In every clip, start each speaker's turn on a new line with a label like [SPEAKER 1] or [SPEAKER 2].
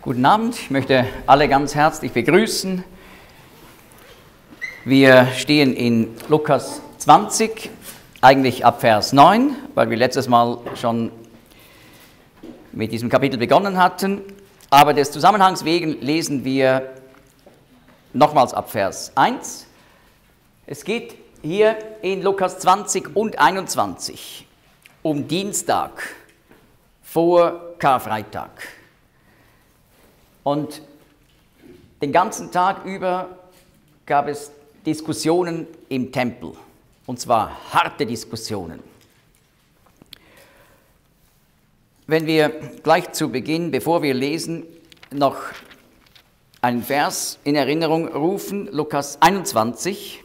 [SPEAKER 1] Guten Abend, ich möchte alle ganz herzlich begrüßen. Wir stehen in Lukas 20, eigentlich ab Vers 9, weil wir letztes Mal schon mit diesem Kapitel begonnen hatten. Aber des Zusammenhangs wegen lesen wir nochmals ab Vers 1. Es geht hier in Lukas 20 und 21 um Dienstag vor Karfreitag. Und den ganzen Tag über gab es Diskussionen im Tempel, und zwar harte Diskussionen. Wenn wir gleich zu Beginn, bevor wir lesen, noch einen Vers in Erinnerung rufen, Lukas 21,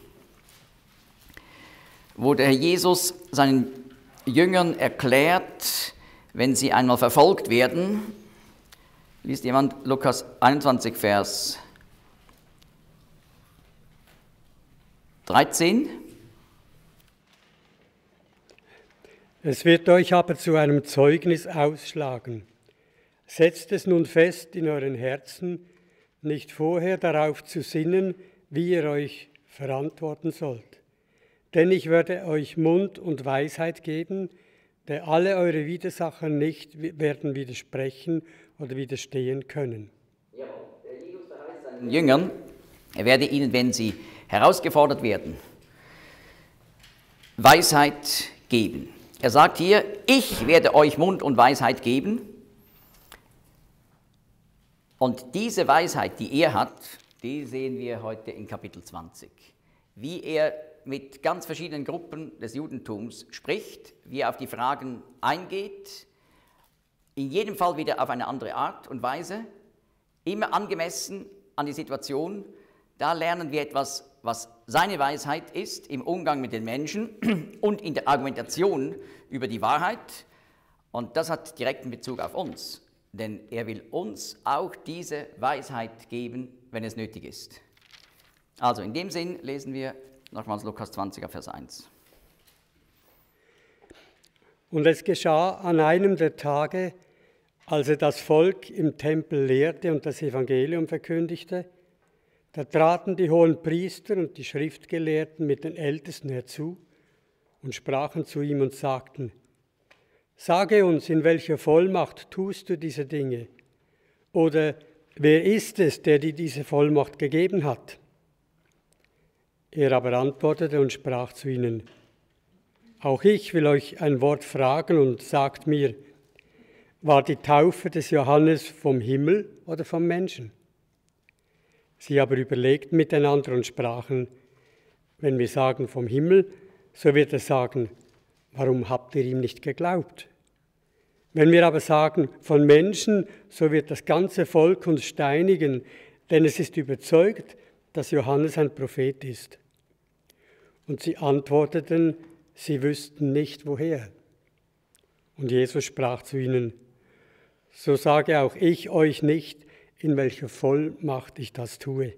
[SPEAKER 1] wo der Herr Jesus seinen Jüngern erklärt, wenn sie einmal verfolgt werden. Liest jemand Lukas 21, Vers 13?
[SPEAKER 2] Es wird euch aber zu einem Zeugnis ausschlagen. Setzt es nun fest in euren Herzen, nicht vorher darauf zu sinnen, wie ihr euch verantworten sollt. Denn ich werde euch Mund und Weisheit geben, der alle eure Widersacher nicht werden widersprechen oder widerstehen können.
[SPEAKER 1] Jawohl, der Jesus verheißt seinen Jüngern, er werde ihnen, wenn sie herausgefordert werden, Weisheit geben. Er sagt hier, ich werde euch Mund und Weisheit geben. Und diese Weisheit, die er hat, die sehen wir heute in Kapitel 20. Wie er mit ganz verschiedenen Gruppen des Judentums spricht, wie er auf die Fragen eingeht, in jedem Fall wieder auf eine andere Art und Weise, immer angemessen an die Situation. Da lernen wir etwas, was seine Weisheit ist im Umgang mit den Menschen und in der Argumentation über die Wahrheit. Und das hat direkten Bezug auf uns, denn er will uns auch diese Weisheit geben, wenn es nötig ist. Also in dem Sinn lesen wir nochmals Lukas 20, Vers 1.
[SPEAKER 2] Und es geschah an einem der Tage, als er das Volk im Tempel lehrte und das Evangelium verkündigte, da traten die hohen Priester und die Schriftgelehrten mit den Ältesten herzu und sprachen zu ihm und sagten: Sage uns, in welcher Vollmacht tust du diese Dinge? Oder wer ist es, der dir diese Vollmacht gegeben hat? Er aber antwortete und sprach zu ihnen: Auch ich will euch ein Wort fragen und sagt mir, war die Taufe des Johannes vom Himmel oder vom Menschen? Sie aber überlegten miteinander und sprachen: Wenn wir sagen vom Himmel, so wird er sagen, warum habt ihr ihm nicht geglaubt? Wenn wir aber sagen von Menschen, so wird das ganze Volk uns steinigen, denn es ist überzeugt, dass Johannes ein Prophet ist. Und sie antworteten, sie wüssten nicht, woher. Und Jesus sprach zu ihnen: So sage auch ich euch nicht, in welcher Vollmacht ich das tue.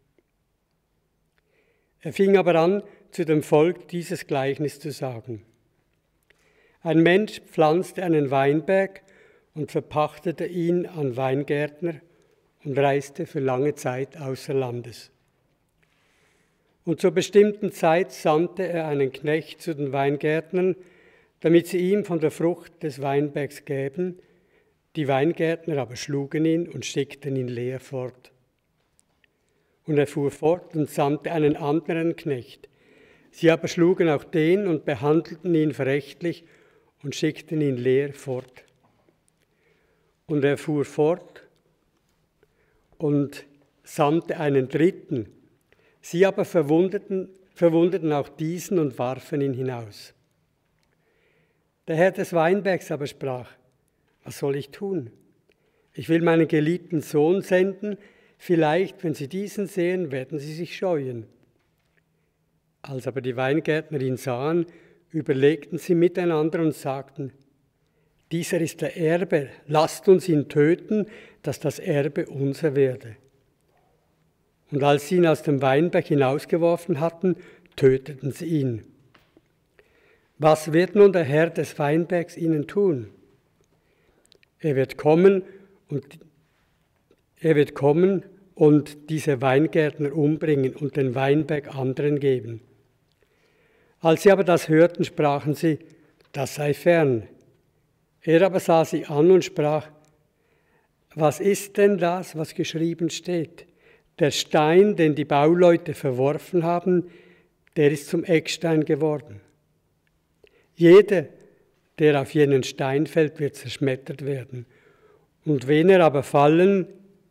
[SPEAKER 2] Er fing aber an, zu dem Volk dieses Gleichnis zu sagen: Ein Mensch pflanzte einen Weinberg und verpachtete ihn an Weingärtner und reiste für lange Zeit außer Landes. Und zur bestimmten Zeit sandte er einen Knecht zu den Weingärtnern, damit sie ihm von der Frucht des Weinbergs gäben. Die Weingärtner aber schlugen ihn und schickten ihn leer fort. Und er fuhr fort und sandte einen anderen Knecht. Sie aber schlugen auch den und behandelten ihn verächtlich und schickten ihn leer fort. Und er fuhr fort und sandte einen dritten. Sie aber verwundeten auch diesen und warfen ihn hinaus. Der Herr des Weinbergs aber sprach: Was soll ich tun? Ich will meinen geliebten Sohn senden, vielleicht, wenn sie diesen sehen, werden sie sich scheuen. Als aber die Weingärtner ihn sahen, überlegten sie miteinander und sagten: Dieser ist der Erbe, lasst uns ihn töten, dass das Erbe unser werde. Und als sie ihn aus dem Weinberg hinausgeworfen hatten, töteten sie ihn. Was wird nun der Herr des Weinbergs ihnen tun? Er wird kommen und er wird kommen und diese Weingärtner umbringen und den Weinberg anderen geben. Als sie aber das hörten, sprachen sie, das sei fern. Er aber sah sie an und sprach, was ist denn das, was geschrieben steht? Der Stein, den die Bauleute verworfen haben, der ist zum Eckstein geworden. Jeder, der auf jenen Stein fällt, wird zerschmettert werden. Und wen er aber fallen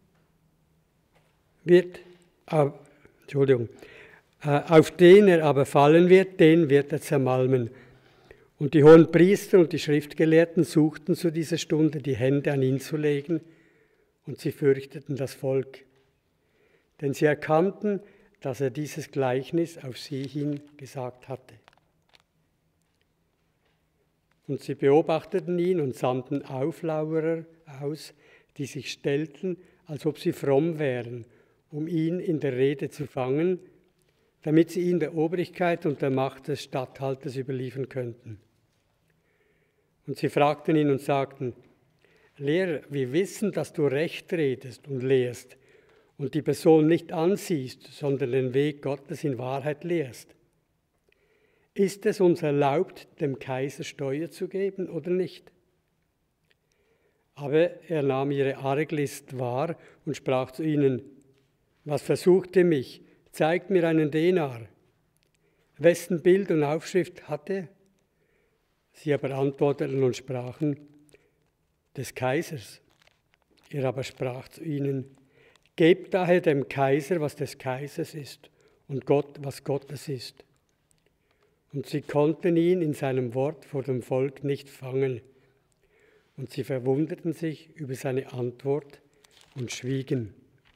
[SPEAKER 2] wird, auf den er aber fallen wird, den wird er zermalmen. Und die hohen Priester und die Schriftgelehrten suchten zu dieser Stunde, die Hände an ihn zu legen, und sie fürchteten das Volk. Denn sie erkannten, dass er dieses Gleichnis auf sie hin gesagt hatte. Und sie beobachteten ihn und sandten Auflauerer aus, die sich stellten, als ob sie fromm wären, um ihn in der Rede zu fangen, damit sie ihn der Obrigkeit und der Macht des Statthalters überliefern könnten. Und sie fragten ihn und sagten, Lehrer, wir wissen, dass du Recht redest und lehrst und die Person nicht ansiehst, sondern den Weg Gottes in Wahrheit lehrst. Ist es uns erlaubt, dem Kaiser Steuer zu geben oder nicht? Aber er nahm ihre Arglist wahr und sprach zu ihnen, was versucht ihr mich? Zeigt mir einen Denar. Wessen Bild und Aufschrift hat er? Sie aber antworteten und sprachen, des Kaisers. Er aber sprach zu ihnen, gebt daher dem Kaiser, was des Kaisers ist, und Gott, was Gottes ist. Und sie konnten ihn in seinem Wort vor dem Volk nicht fangen. Und sie verwunderten sich über seine Antwort und schwiegen.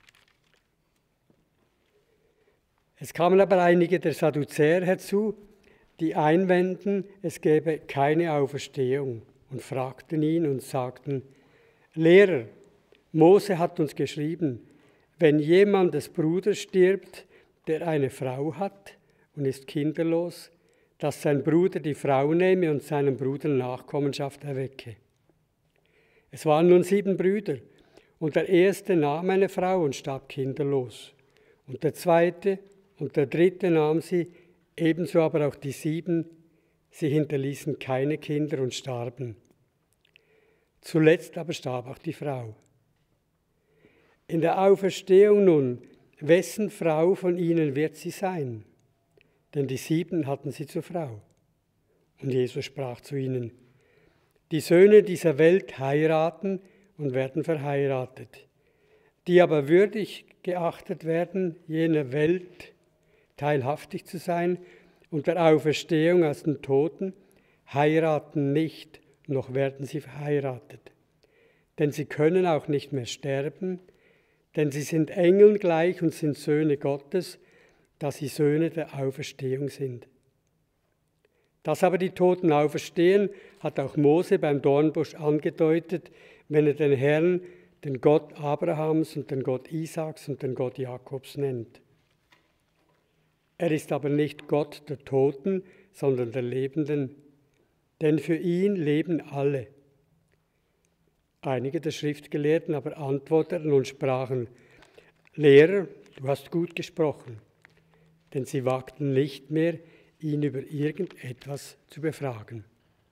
[SPEAKER 2] Es kamen aber einige der Sadduzäer herzu, die einwenden, es gäbe keine Auferstehung, und fragten ihn und sagten, Lehrer, Mose hat uns geschrieben, wenn jemand des Bruders stirbt, der eine Frau hat und ist kinderlos, dass sein Bruder die Frau nehme und seinem Bruder Nachkommenschaft erwecke. Es waren nun 7 Brüder, und der erste nahm eine Frau und starb kinderlos, und der zweite und der dritte nahm sie, ebenso aber auch die 7, sie hinterließen keine Kinder und starben. Zuletzt aber starb auch die Frau. In der Auferstehung nun, wessen Frau von ihnen wird sie sein? Denn die 7 hatten sie zur Frau. Und Jesus sprach zu ihnen, die Söhne dieser Welt heiraten und werden verheiratet. Die aber würdig geachtet werden, jener Welt teilhaftig zu sein und der Auferstehung aus den Toten, heiraten nicht, noch werden sie verheiratet. Denn sie können auch nicht mehr sterben, denn sie sind Engeln gleich und sind Söhne Gottes, da sie Söhne der Auferstehung sind. Dass aber die Toten auferstehen, hat auch Mose beim Dornbusch angedeutet, wenn er den Herrn, den Gott Abrahams und den Gott Isaaks und den Gott Jakobs nennt. Er ist aber nicht Gott der Toten, sondern der Lebenden, denn für ihn leben alle. Einige der Schriftgelehrten aber antworteten und sprachen, Lehrer, du hast gut gesprochen, denn sie wagten nicht mehr, ihn über irgendetwas zu befragen.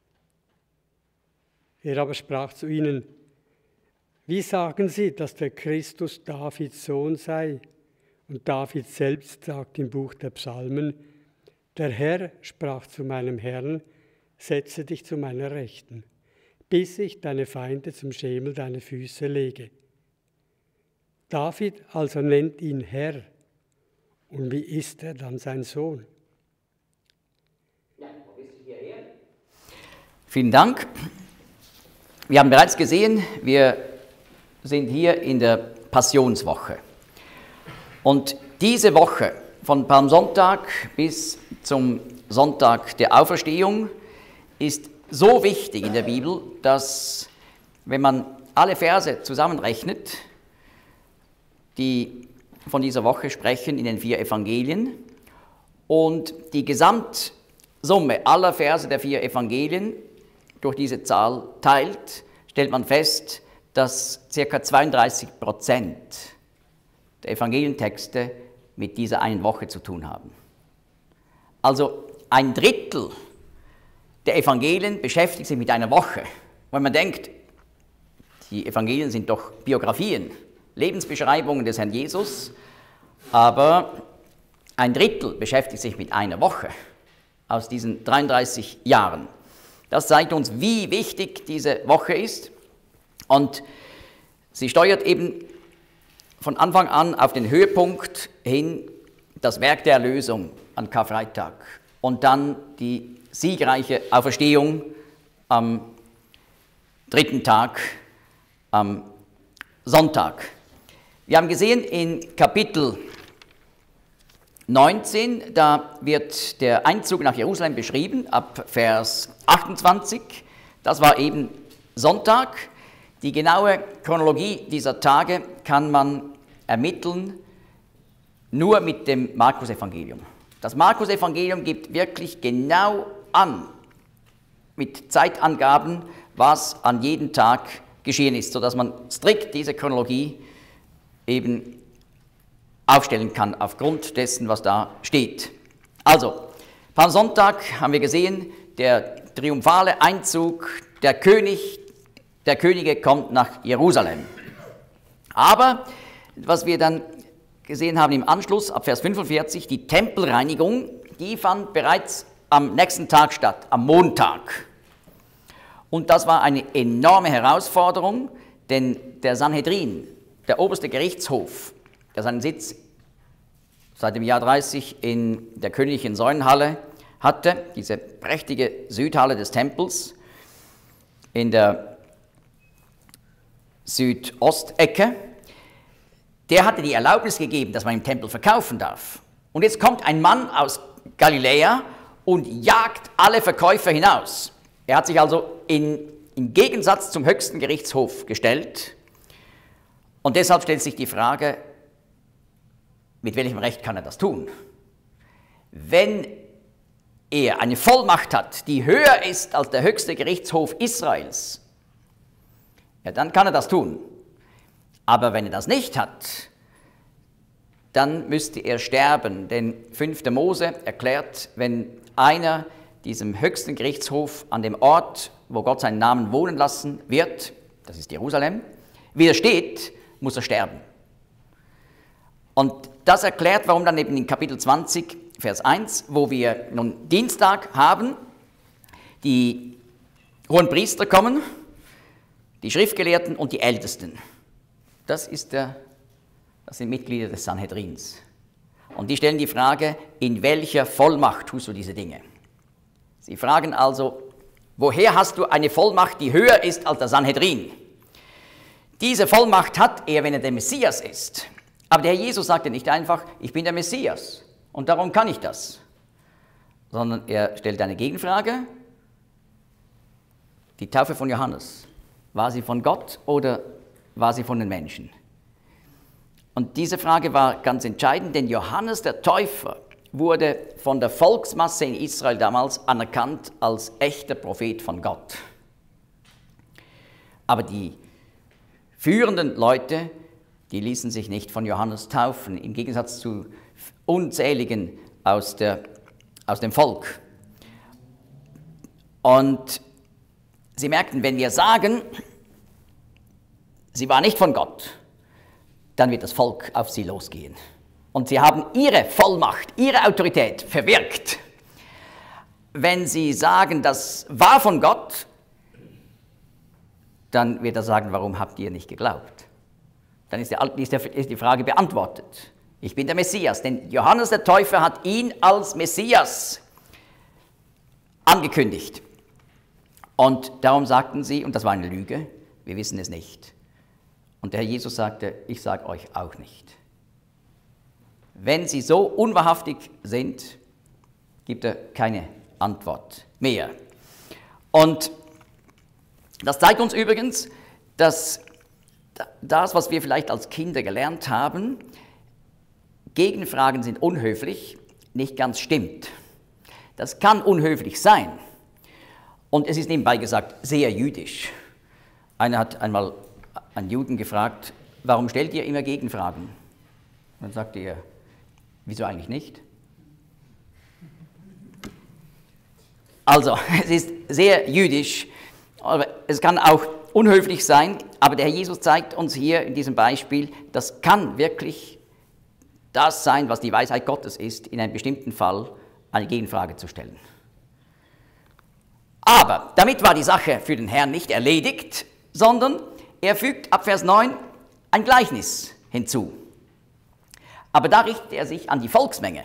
[SPEAKER 2] Er aber sprach zu ihnen, wie sagen Sie, dass der Christus Davids Sohn sei? Und David selbst sagt im Buch der Psalmen, der Herr sprach zu meinem Herrn, setze dich zu meiner Rechten, bis ich deine Feinde zum Schemel deiner Füße lege. David also nennt ihn Herr. Und wie ist er dann sein Sohn?
[SPEAKER 1] Ja, wo bist du hierher? Vielen Dank. Wir haben bereits gesehen, wir sind hier in der Passionswoche. Und diese Woche, von Palmsonntag bis zum Sonntag der Auferstehung, ist so wichtig in der Bibel, dass, wenn man alle Verse zusammenrechnet, die von dieser Woche sprechen in den 4 Evangelien, und die Gesamtsumme aller Verse der 4 Evangelien durch diese Zahl teilt, stellt man fest, dass ca. 32% der Evangelientexte mit dieser einen Woche zu tun haben. Also ein Drittel der Evangelien beschäftigt sich mit einer Woche. Wenn man denkt, die Evangelien sind doch Biografien, Lebensbeschreibungen des Herrn Jesus, aber ein Drittel beschäftigt sich mit einer Woche aus diesen 33 Jahren. Das zeigt uns, wie wichtig diese Woche ist, und sie steuert eben von Anfang an auf den Höhepunkt hin, das Werk der Erlösung an Karfreitag und dann die siegreiche Auferstehung am dritten Tag, am Sonntag. Wir haben gesehen in Kapitel 19, da wird der Einzug nach Jerusalem beschrieben, ab Vers 28. Das war eben Sonntag. Die genaue Chronologie dieser Tage kann man ermitteln nur mit dem Markus-Evangelium. Das Markus-Evangelium gibt wirklich genau an, mit Zeitangaben, was an jedem Tag geschehen ist, sodass man strikt diese Chronologie eben aufstellen kann, aufgrund dessen, was da steht. Also, Palmsonntag haben wir gesehen, der triumphale Einzug, der Könige kommt nach Jerusalem. Aber, was wir dann gesehen haben im Anschluss, ab Vers 45, die Tempelreinigung, die fand bereits am nächsten Tag statt, am Montag. Und das war eine enorme Herausforderung, denn der Sanhedrin, der oberste Gerichtshof, der seinen Sitz seit dem Jahr 30 in der königlichen Säulenhalle hatte, diese prächtige Südhalle des Tempels in der Südostecke, der hatte die Erlaubnis gegeben, dass man im Tempel verkaufen darf. Und jetzt kommt ein Mann aus Galiläa und jagt alle Verkäufer hinaus. Er hat sich also im Gegensatz zum höchsten Gerichtshof gestellt. Und deshalb stellt sich die Frage, mit welchem Recht kann er das tun? Wenn er eine Vollmacht hat, die höher ist als der höchste Gerichtshof Israels, ja, dann kann er das tun. Aber wenn er das nicht hat, dann müsste er sterben, denn 5. Mose erklärt, wenn einer diesem höchsten Gerichtshof an dem Ort, wo Gott seinen Namen wohnen lassen wird, das ist Jerusalem, widersteht, muss er sterben. Und das erklärt, warum dann eben in Kapitel 20, Vers 1, wo wir nun Dienstag haben, die hohen Priester kommen, die Schriftgelehrten und die Ältesten. Das sind Mitglieder des Sanhedrins. Und die stellen die Frage, in welcher Vollmacht tust du diese Dinge? Sie fragen also, woher hast du eine Vollmacht, die höher ist als der Sanhedrin? Diese Vollmacht hat er, wenn er der Messias ist. Aber der Herr Jesus sagte nicht einfach, ich bin der Messias und darum kann ich das. Sondern er stellt eine Gegenfrage. Die Taufe von Johannes, war sie von Gott oder war sie von den Menschen? Und diese Frage war ganz entscheidend, denn Johannes der Täufer wurde von der Volksmasse in Israel damals anerkannt als echter Prophet von Gott. Aber die führenden Leute, die ließen sich nicht von Johannes taufen, im Gegensatz zu unzähligen aus dem Volk. Und sie merkten, wenn wir sagen, sie war nicht von Gott, dann wird das Volk auf sie losgehen. Und sie haben ihre Vollmacht, ihre Autorität verwirkt. Wenn sie sagen, das war von Gott, dann wird er sagen, warum habt ihr nicht geglaubt? Dann ist die Frage beantwortet. Ich bin der Messias, denn Johannes der Täufer hat ihn als Messias angekündigt. Und darum sagten sie, und das war eine Lüge, wir wissen es nicht. Und der Herr Jesus sagte, ich sage euch auch nicht. Wenn sie so unwahrhaftig sind, gibt er keine Antwort mehr. Und das zeigt uns übrigens, dass das, was wir vielleicht als Kinder gelernt haben, Gegenfragen sind unhöflich, nicht ganz stimmt. Das kann unhöflich sein. Und es ist nebenbei gesagt sehr jüdisch. Einer hat einmal einen Juden gefragt, warum stellt ihr immer Gegenfragen? Dann sagte er, wieso eigentlich nicht? Also, es ist sehr jüdisch, aber es kann auch unhöflich sein, aber der Herr Jesus zeigt uns hier in diesem Beispiel, das kann wirklich das sein, was die Weisheit Gottes ist, in einem bestimmten Fall eine Gegenfrage zu stellen. Aber damit war die Sache für den Herrn nicht erledigt, sondern er fügt ab Vers 9 ein Gleichnis hinzu. Aber da richtet er sich an die Volksmenge.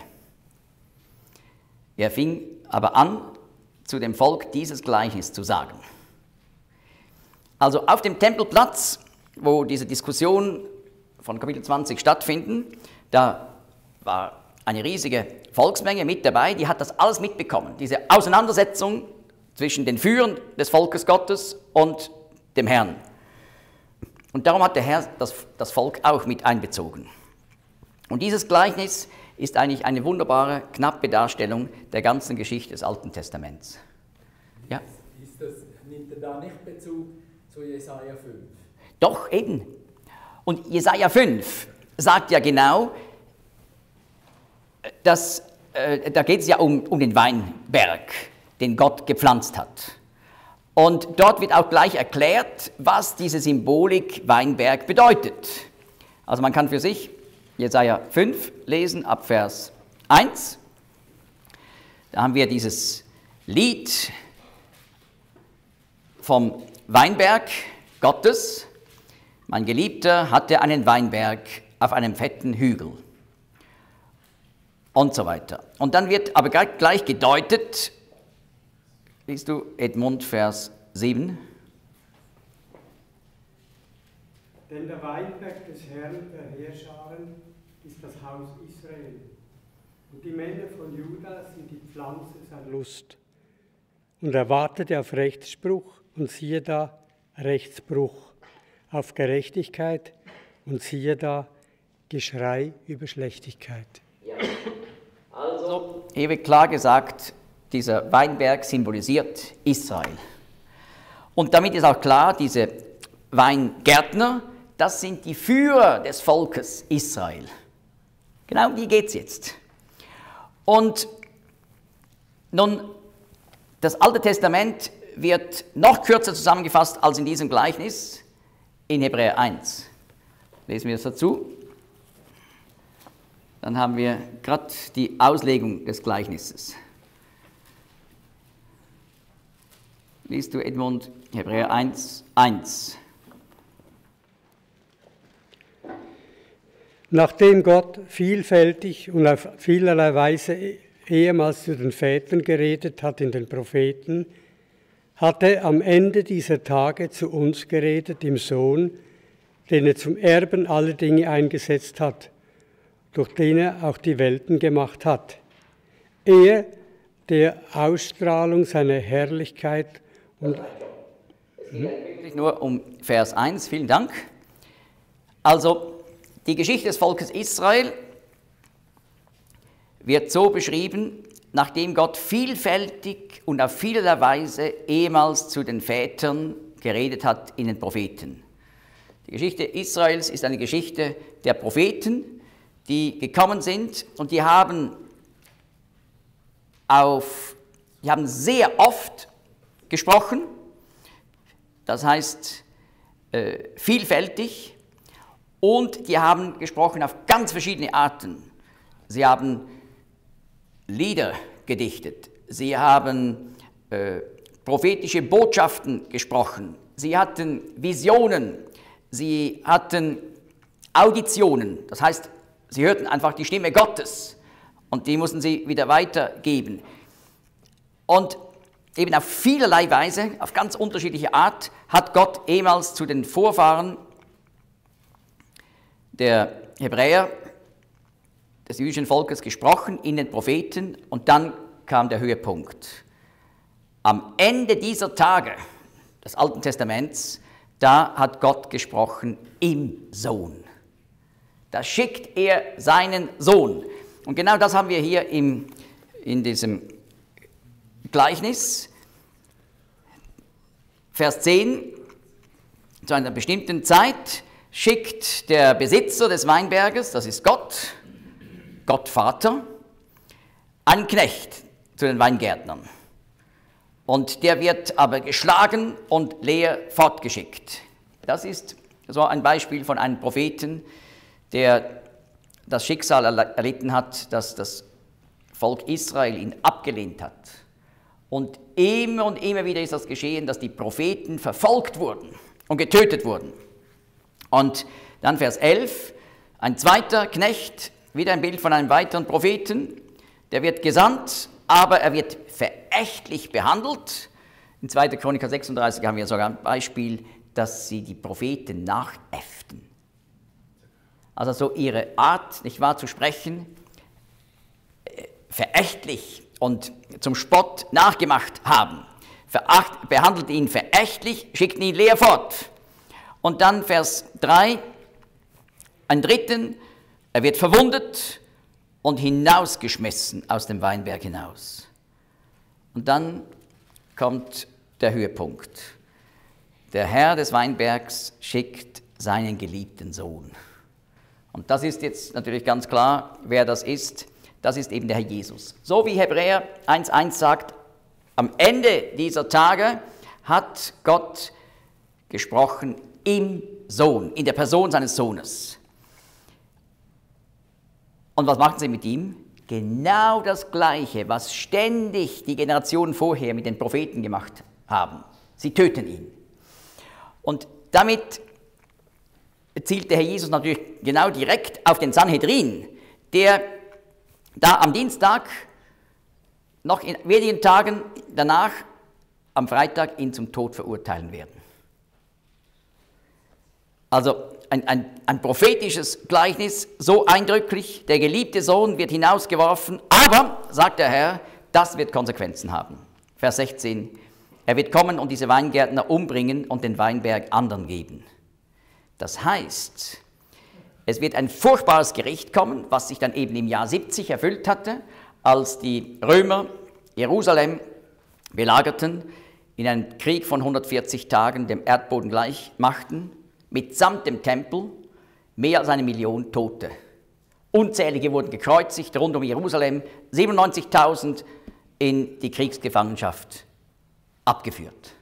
[SPEAKER 1] Er fing aber an, zu dem Volk dieses Gleichnis zu sagen. Also auf dem Tempelplatz, wo diese Diskussionen von Kapitel 20 stattfinden, da war eine riesige Volksmenge mit dabei, die hat das alles mitbekommen, diese Auseinandersetzung zwischen den Führern des Volkes Gottes und dem Herrn. Und darum hat der Herr das Volk auch mit einbezogen. Und dieses Gleichnis ist eigentlich eine wunderbare, knappe Darstellung der ganzen Geschichte des Alten Testaments. Ja?
[SPEAKER 3] Nimmt er da nicht Bezug zu Jesaja 5?
[SPEAKER 1] Doch, eben. Und Jesaja 5 sagt ja genau, dass, da geht es ja um den Weinberg, den Gott gepflanzt hat. Und dort wird auch gleich erklärt, was diese Symbolik Weinberg bedeutet. Also man kann für sich Jesaja 5 lesen, ab Vers 1. Da haben wir dieses Lied vom Weinberg Gottes. Mein Geliebter hatte einen Weinberg auf einem fetten Hügel. Und so weiter. Und dann wird aber gleich gedeutet, liest du Edmund, Vers 7.
[SPEAKER 2] Denn der Weinberg des Herrn der Heerscharen ist das Haus Israel. Und die Männer von Juda sind die Pflanze seiner Lust. Und er wartete auf Rechtsspruch, und siehe da, Rechtsbruch, auf Gerechtigkeit, und siehe da, Geschrei über Schlechtigkeit.
[SPEAKER 1] Ja. Also, hier wird klar gesagt, dieser Weinberg symbolisiert Israel. Und damit ist auch klar, diese Weingärtner, das sind die Führer des Volkes Israel. Genau um die geht es jetzt. Und nun, das Alte Testament wird noch kürzer zusammengefasst als in diesem Gleichnis in Hebräer 1. Lesen wir es dazu. Dann haben wir gerade die Auslegung des Gleichnisses. Liest du, Edmund, Hebräer 1, 1.
[SPEAKER 2] Nachdem Gott vielfältig und auf vielerlei Weise ehemals zu den Vätern geredet hat in den Propheten, hat er am Ende dieser Tage zu uns geredet im Sohn, den er zum Erben aller Dinge eingesetzt hat, durch den er auch die Welten gemacht hat. Er, der Ausstrahlung seiner Herrlichkeit und...
[SPEAKER 1] Es geht wirklich nur um Vers 1, vielen Dank. Also, die Geschichte des Volkes Israel wird so beschrieben, nachdem Gott vielfältig und auf vielerlei Weise ehemals zu den Vätern geredet hat in den Propheten. Die Geschichte Israels ist eine Geschichte der Propheten, die gekommen sind und die haben sehr oft gesprochen, das heißt vielfältig, und die haben gesprochen auf ganz verschiedene Arten. Sie haben Lieder gedichtet, sie haben prophetische Botschaften gesprochen, sie hatten Visionen, sie hatten Auditionen, das heißt, sie hörten einfach die Stimme Gottes und die mussten sie wieder weitergeben. Und eben auf vielerlei Weise, auf ganz unterschiedliche Art, hat Gott ehemals zu den Vorfahren der Hebräer, des jüdischen Volkes gesprochen in den Propheten und dann kam der Höhepunkt. Am Ende dieser Tage des Alten Testaments, da hat Gott gesprochen im Sohn. Da schickt er seinen Sohn. Und genau das haben wir hier in diesem Gleichnis. Vers 10, zu einer bestimmten Zeit schickt der Besitzer des Weinberges, das ist Gott, Gott Vater, einen Knecht zu den Weingärtnern. Und der wird aber geschlagen und leer fortgeschickt. Das ist so ein Beispiel von einem Propheten, der das Schicksal erlitten hat, dass das Volk Israel ihn abgelehnt hat. Und immer wieder ist das geschehen, dass die Propheten verfolgt wurden und getötet wurden. Und dann Vers 11, ein zweiter Knecht, wieder ein Bild von einem weiteren Propheten, der wird gesandt, aber er wird verächtlich behandelt. In 2. Chroniker 36 haben wir sogar ein Beispiel, dass sie die Propheten nachäfften. Also so ihre Art, nicht wahr, zu sprechen, verächtlich und zum Spott nachgemacht haben. Behandelten ihn verächtlich, schickten ihn leer fort. Und dann Vers 3, einen dritten, er wird verwundet und hinausgeschmissen aus dem Weinberg hinaus. Und dann kommt der Höhepunkt. Der Herr des Weinbergs schickt seinen geliebten Sohn. Und das ist jetzt natürlich ganz klar, wer das ist. Das ist eben der Herr Jesus. So wie Hebräer 1,1 sagt, am Ende dieser Tage hat Gott gesprochen im Sohn, in der Person seines Sohnes. Und was machen sie mit ihm? Genau das Gleiche, was ständig die Generationen vorher mit den Propheten gemacht haben. Sie töten ihn. Und damit zielt der Herr Jesus natürlich genau direkt auf den Sanhedrin, der da am Dienstag, noch in wenigen Tagen danach, am Freitag ihn zum Tod verurteilen werden. Also ein prophetisches Gleichnis, so eindrücklich, der geliebte Sohn wird hinausgeworfen, aber, sagt der Herr, das wird Konsequenzen haben. Vers 16, er wird kommen und diese Weingärtner umbringen und den Weinberg anderen geben. Das heißt, es wird ein furchtbares Gericht kommen, was sich dann eben im Jahr 70 erfüllt hatte, als die Römer Jerusalem belagerten, in einem Krieg von 140 Tagen dem Erdboden gleich machten, mitsamt dem Tempel, mehr als 1 Million Tote. Unzählige wurden gekreuzigt rund um Jerusalem, 97.000 in die Kriegsgefangenschaft abgeführt.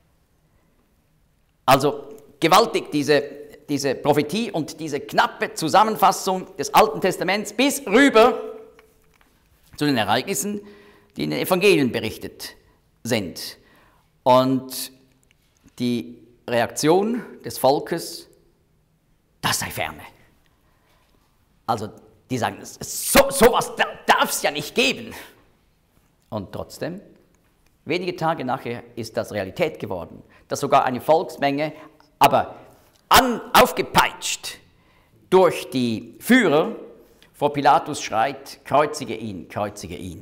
[SPEAKER 1] Also gewaltig diese Prophetie und diese knappe Zusammenfassung des Alten Testaments bis rüber zu den Ereignissen, die in den Evangelien berichtet sind. Und die Reaktion des Volkes, das sei ferne. Also die sagen, sowas darf es ja nicht geben. Und trotzdem, wenige Tage nachher ist das Realität geworden, dass sogar eine Volksmenge, aber aufgepeitscht durch die Führer, vor Pilatus schreit, kreuzige ihn, kreuzige ihn.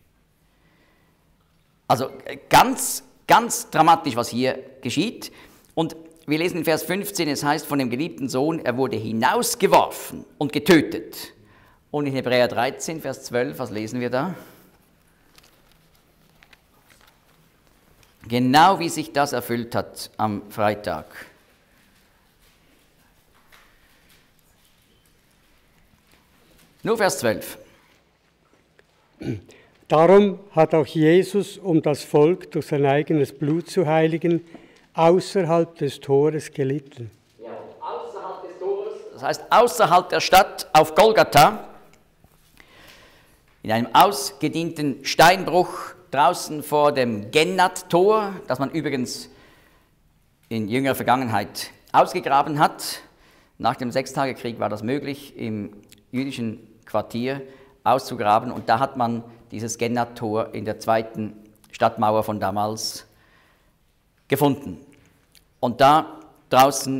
[SPEAKER 1] Also ganz, ganz dramatisch, was hier geschieht. Und wir lesen in Vers 15, es heißt von dem geliebten Sohn, er wurde hinausgeworfen und getötet. Und in Hebräer 13, Vers 12, was lesen wir da? Genau wie sich das erfüllt hat am Freitag. Nur Vers 12.
[SPEAKER 2] Darum hat auch Jesus, um das Volk durch sein eigenes Blut zu heiligen, außerhalb des Tores gelitten.
[SPEAKER 1] Ja, außerhalb des Tores, das heißt außerhalb der Stadt auf Golgatha, in einem ausgedienten Steinbruch draußen vor dem Gennat-Tor, das man übrigens in jüngerer Vergangenheit ausgegraben hat. Nach dem Sechstagekrieg war das möglich, im jüdischen Quartier auszugraben, und da hat man dieses Gennat-Tor in der zweiten Stadtmauer von damals gefunden. Und da draußen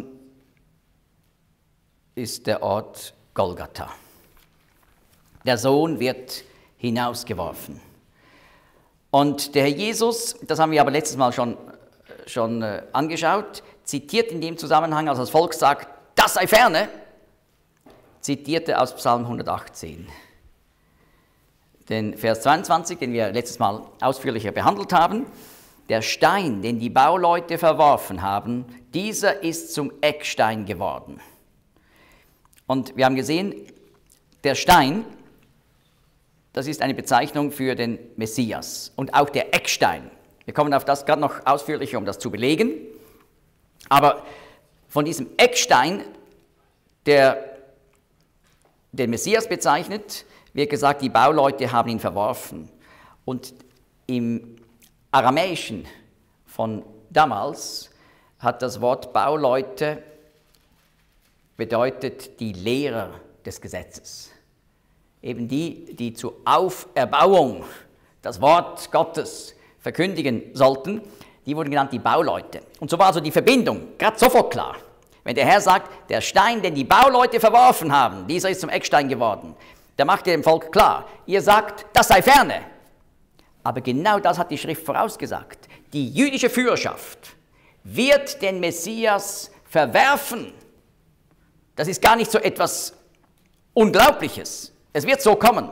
[SPEAKER 1] ist der Ort Golgatha. Der Sohn wird hinausgeworfen. Und der Herr Jesus, das haben wir aber letztes Mal schon angeschaut, zitiert in dem Zusammenhang, als das Volk sagt, das sei ferne, zitierte aus Psalm 118. Den Vers 22, den wir letztes Mal ausführlicher behandelt haben. der Stein, den die Bauleute verworfen haben, dieser ist zum Eckstein geworden. Und wir haben gesehen, der Stein, das ist eine Bezeichnung für den Messias und auch der Eckstein. Wir kommen auf das gerade noch ausführlicher, um das zu belegen. Aber von diesem Eckstein, der den Messias bezeichnet, wird gesagt, die Bauleute haben ihn verworfen. Und im Aramäischen von damals hat das Wort Bauleute bedeutet die Lehrer des Gesetzes. Eben die zur Auferbauung das Wort Gottes verkündigen sollten, die wurden genannt die Bauleute. Und so war also die Verbindung gerade sofort klar. Wenn der Herr sagt, der Stein, den die Bauleute verworfen haben, dieser ist zum Eckstein geworden, da macht er dem Volk klar, ihr sagt, das sei ferne. Aber genau das hat die Schrift vorausgesagt. Die jüdische Führerschaft wird den Messias verwerfen. Das ist gar nicht so etwas Unglaubliches. Es wird so kommen.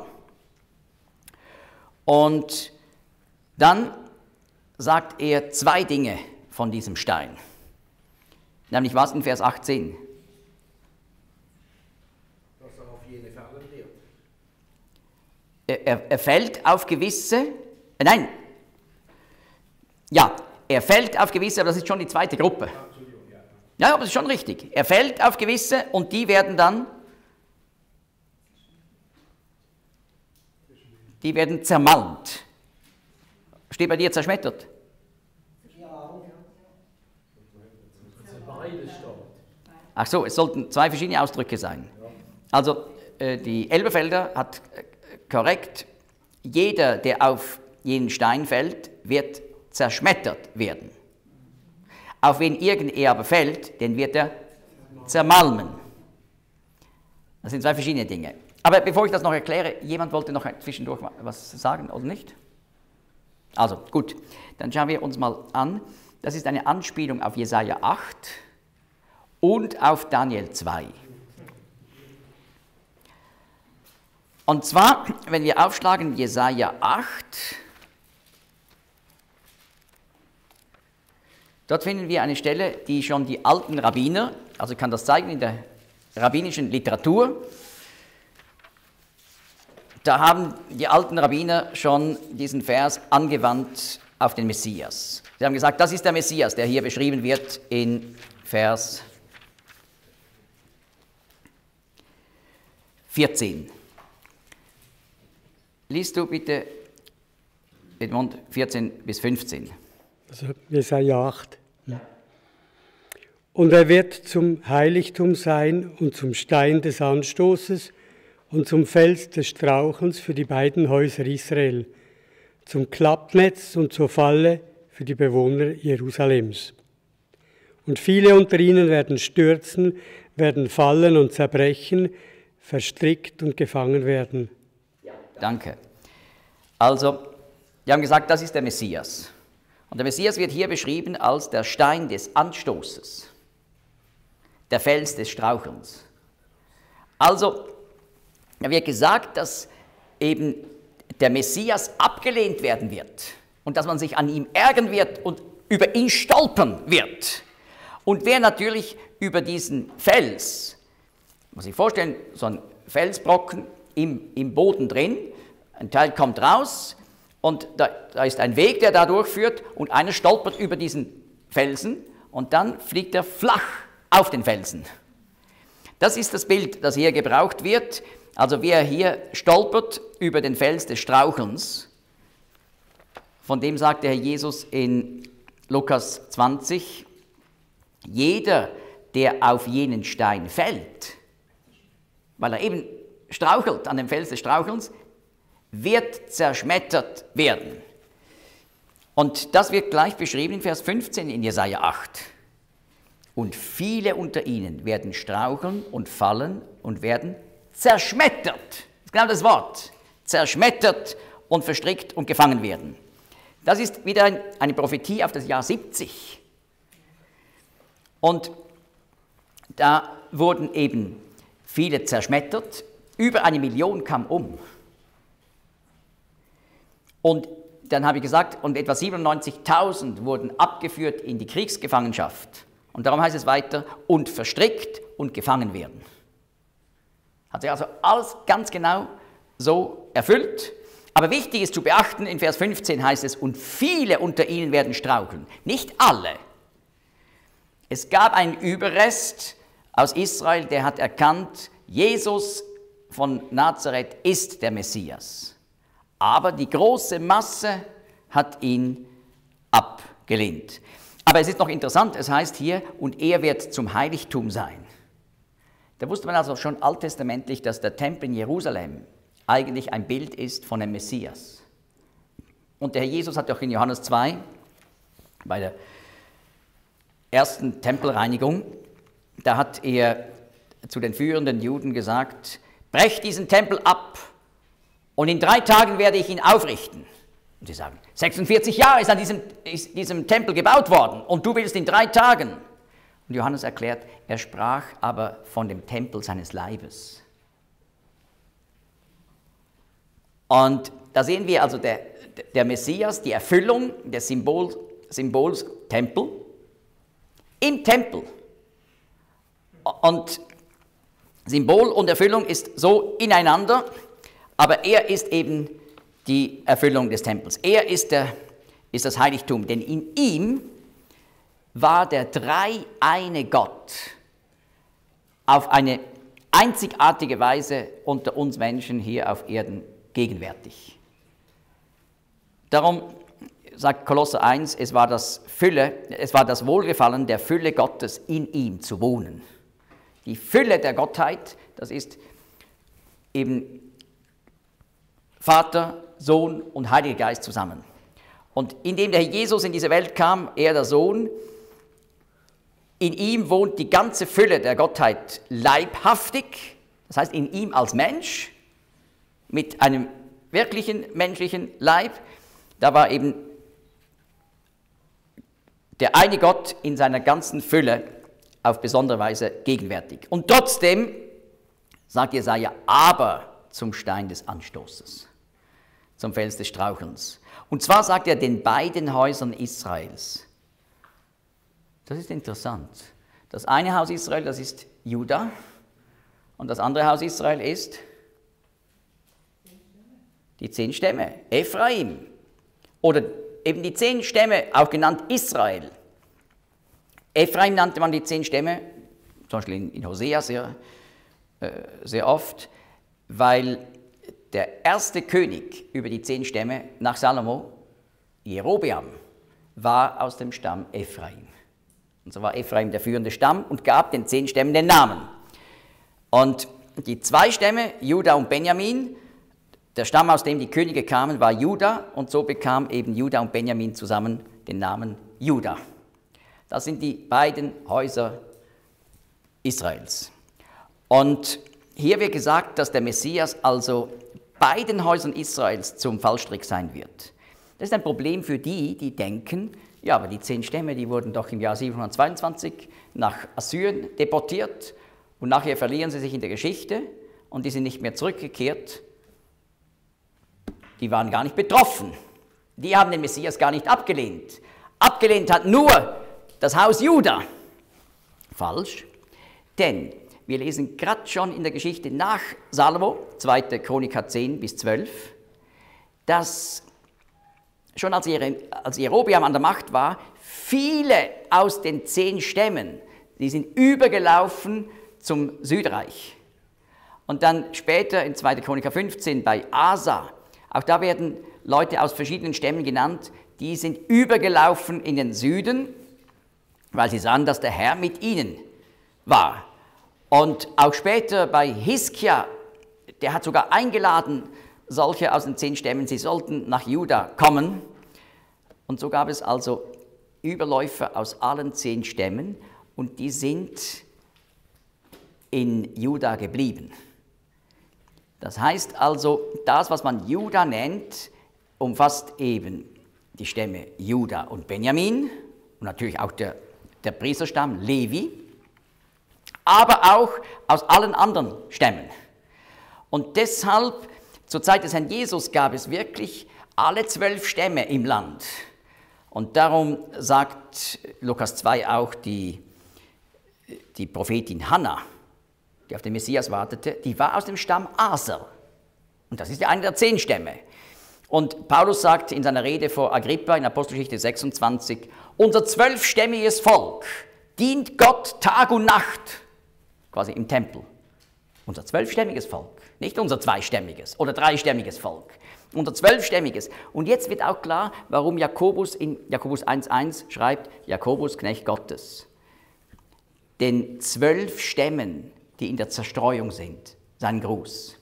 [SPEAKER 1] Und dann sagt er zwei Dinge von diesem Stein. Nämlich was in Vers 18?
[SPEAKER 3] Dass er auf jene fallen wird.
[SPEAKER 1] Er fällt auf gewisse, nein, ja, er fällt auf gewisse, aber das ist schon die zweite Gruppe. Ja, aber das ist schon richtig. Er fällt auf gewisse und die werden dann, die werden zermalmt. Steht bei dir zerschmettert? Ach so, es sollten zwei verschiedene Ausdrücke sein. Also die Elberfelder hat korrekt, jeder, der auf jenen Stein fällt, wird zerschmettert werden. Auf wen irgend er aber fällt, den wird er zermalmen. Das sind zwei verschiedene Dinge. Aber bevor ich das noch erkläre, jemand wollte noch zwischendurch was sagen, oder nicht? Also gut, dann schauen wir uns mal an. Das ist eine Anspielung auf Jesaja 8 und auf Daniel 2. Und zwar, wenn wir aufschlagen Jesaja 8, dort finden wir eine Stelle, die schon die alten Rabbiner, also ich kann das zeigen in der rabbinischen Literatur, da haben die alten Rabbiner schon diesen Vers angewandt auf den Messias. Sie haben gesagt, das ist der Messias, der hier beschrieben wird in Vers 14. Liest du bitte Edmund 14 bis 15.
[SPEAKER 2] Also Jesaja 8. Und er wird zum Heiligtum sein und zum Stein des Anstoßes und zum Fels des Strauchens für die beiden Häuser Israel, zum Klappnetz und zur Falle für die Bewohner Jerusalems. Und viele unter ihnen werden stürzen, werden fallen und zerbrechen, verstrickt und gefangen werden.
[SPEAKER 1] Danke. Also, wir haben gesagt, das ist der Messias. Und der Messias wird hier beschrieben als der Stein des Anstoßes, der Fels des Strauchelns. Also, da wird gesagt, dass eben der Messias abgelehnt werden wird und dass man sich an ihm ärgern wird und über ihn stolpern wird. Und wer natürlich über diesen Fels, muss sich vorstellen, so ein Felsbrocken im Boden drin, ein Teil kommt raus und da ist ein Weg, der da durchführt und einer stolpert über diesen Felsen und dann fliegt er flach auf den Felsen. Das ist das Bild, das hier gebraucht wird. Also wer hier stolpert über den Fels des Strauchelns, von dem sagt der Herr Jesus in Lukas 20, jeder, der auf jenen Stein fällt, weil er eben strauchelt an dem Fels des Strauchelns, wird zerschmettert werden. Und das wird gleich beschrieben in Vers 15 in Jesaja 8. Und viele unter ihnen werden straucheln und fallen und werden zerschmettert. Das ist genau das Wort. Zerschmettert und verstrickt und gefangen werden. Das ist wieder eine Prophetie auf das Jahr 70. Und da wurden eben viele zerschmettert. Über 1 Million kam um. Und dann habe ich gesagt, und etwa 97.000 wurden abgeführt in die Kriegsgefangenschaft. Und darum heißt es weiter, und verstrickt und gefangen werden. Hat sich also alles ganz genau so erfüllt. Aber wichtig ist zu beachten, in Vers 15 heißt es, und viele unter ihnen werden straucheln. Nicht alle. Es gab einen Überrest aus Israel, der hat erkannt, Jesus von Nazareth ist der Messias. Aber die große Masse hat ihn abgelehnt. Aber es ist noch interessant, es heißt hier, und er wird zum Heiligtum sein. Da wusste man also schon alttestamentlich, dass der Tempel in Jerusalem eigentlich ein Bild ist von dem Messias. Und der Herr Jesus hat auch in Johannes 2, bei der ersten Tempelreinigung, da hat er zu den führenden Juden gesagt, brecht diesen Tempel ab und in 3 Tagen werde ich ihn aufrichten. Und sie sagen, 46 Jahre ist an diesem Tempel gebaut worden und du willst in 3 Tagen. Und Johannes erklärt, er sprach aber von dem Tempel seines Leibes. Und da sehen wir also der Messias, die Erfüllung des Symbols Tempel, im Tempel. Und Symbol und Erfüllung ist so ineinander, aber er ist eben die Erfüllung des Tempels. Er ist das Heiligtum, denn in ihm war der dreieine Gott auf eine einzigartige Weise unter uns Menschen hier auf Erden gegenwärtig. Darum sagt Kolosser 1, es war das Wohlgefallen der Fülle Gottes in ihm zu wohnen. Die Fülle der Gottheit, das ist eben Vater, Sohn und Heiliger Geist zusammen. Und indem der Herr Jesus in diese Welt kam, er der Sohn, in ihm wohnt die ganze Fülle der Gottheit leibhaftig, das heißt in ihm als Mensch, mit einem wirklichen menschlichen Leib. Da war eben der eine Gott in seiner ganzen Fülle auf besondere Weise gegenwärtig. Und trotzdem, sagt Jesaja, aber zum Stein des Anstoßes, zum Fels des Strauchelns. Und zwar sagt er den beiden Häusern Israels. Das ist interessant. Das eine Haus Israel, das ist Juda, und das andere Haus Israel ist die 10 Stämme, Ephraim. Oder eben die 10 Stämme, auch genannt Israel. Ephraim nannte man die 10 Stämme, zum Beispiel in Hosea sehr oft, weil der erste König über die 10 Stämme nach Salomo, Jerobeam, war aus dem Stamm Ephraim. Und so war Ephraim der führende Stamm und gab den 10 Stämmen den Namen. Und die 2 Stämme, Juda und Benjamin, der Stamm, aus dem die Könige kamen, war Juda, und so bekam eben Juda und Benjamin zusammen den Namen Juda. Das sind die beiden Häuser Israels. Und hier wird gesagt, dass der Messias also beiden Häusern Israels zum Fallstrick sein wird. Das ist ein Problem für die, die denken, ja, aber die 10 Stämme, die wurden doch im Jahr 722 nach Assyrien deportiert und nachher verlieren sie sich in der Geschichte und die sind nicht mehr zurückgekehrt. Die waren gar nicht betroffen. Die haben den Messias gar nicht abgelehnt. Abgelehnt hat nur das Haus Juda. Falsch, denn wir lesen gerade schon in der Geschichte nach Salomo, 2. Chroniker 10 bis 12, dass schon als Jerobeam an der Macht war, viele aus den 10 Stämmen, die sind übergelaufen zum Südreich. Und dann später in 2. Chroniker 15 bei Asa, auch da werden Leute aus verschiedenen Stämmen genannt, die sind übergelaufen in den Süden, weil sie sahen, dass der Herr mit ihnen war. Und auch später bei Hiskia, der hat sogar eingeladen, solche aus den 10 Stämmen, sie sollten nach Juda kommen. Und so gab es also Überläufer aus allen 10 Stämmen und die sind in Juda geblieben. Das heißt also, das, was man Juda nennt, umfasst eben die Stämme Juda und Benjamin und natürlich auch der Priesterstamm Levi, aber auch aus allen anderen Stämmen. Und deshalb, zur Zeit des Herrn Jesus, gab es wirklich alle 12 Stämme im Land. Und darum sagt Lukas 2 auch die Prophetin Hannah, die auf den Messias wartete, die war aus dem Stamm Aser. Und das ist ja einer der 10 Stämme. Und Paulus sagt in seiner Rede vor Agrippa in Apostelgeschichte 26, unser 12-stämmiges Volk dient Gott Tag und Nacht, quasi im Tempel. Unser 12-stämmiges Volk, nicht unser 2-stämmiges oder 3-stämmiges Volk, unser 12-stämmiges. Und jetzt wird auch klar, warum Jakobus in Jakobus 1,1 schreibt, Jakobus, Knecht Gottes. Den 12 Stämmen, die in der Zerstreuung sind, sein Gruß.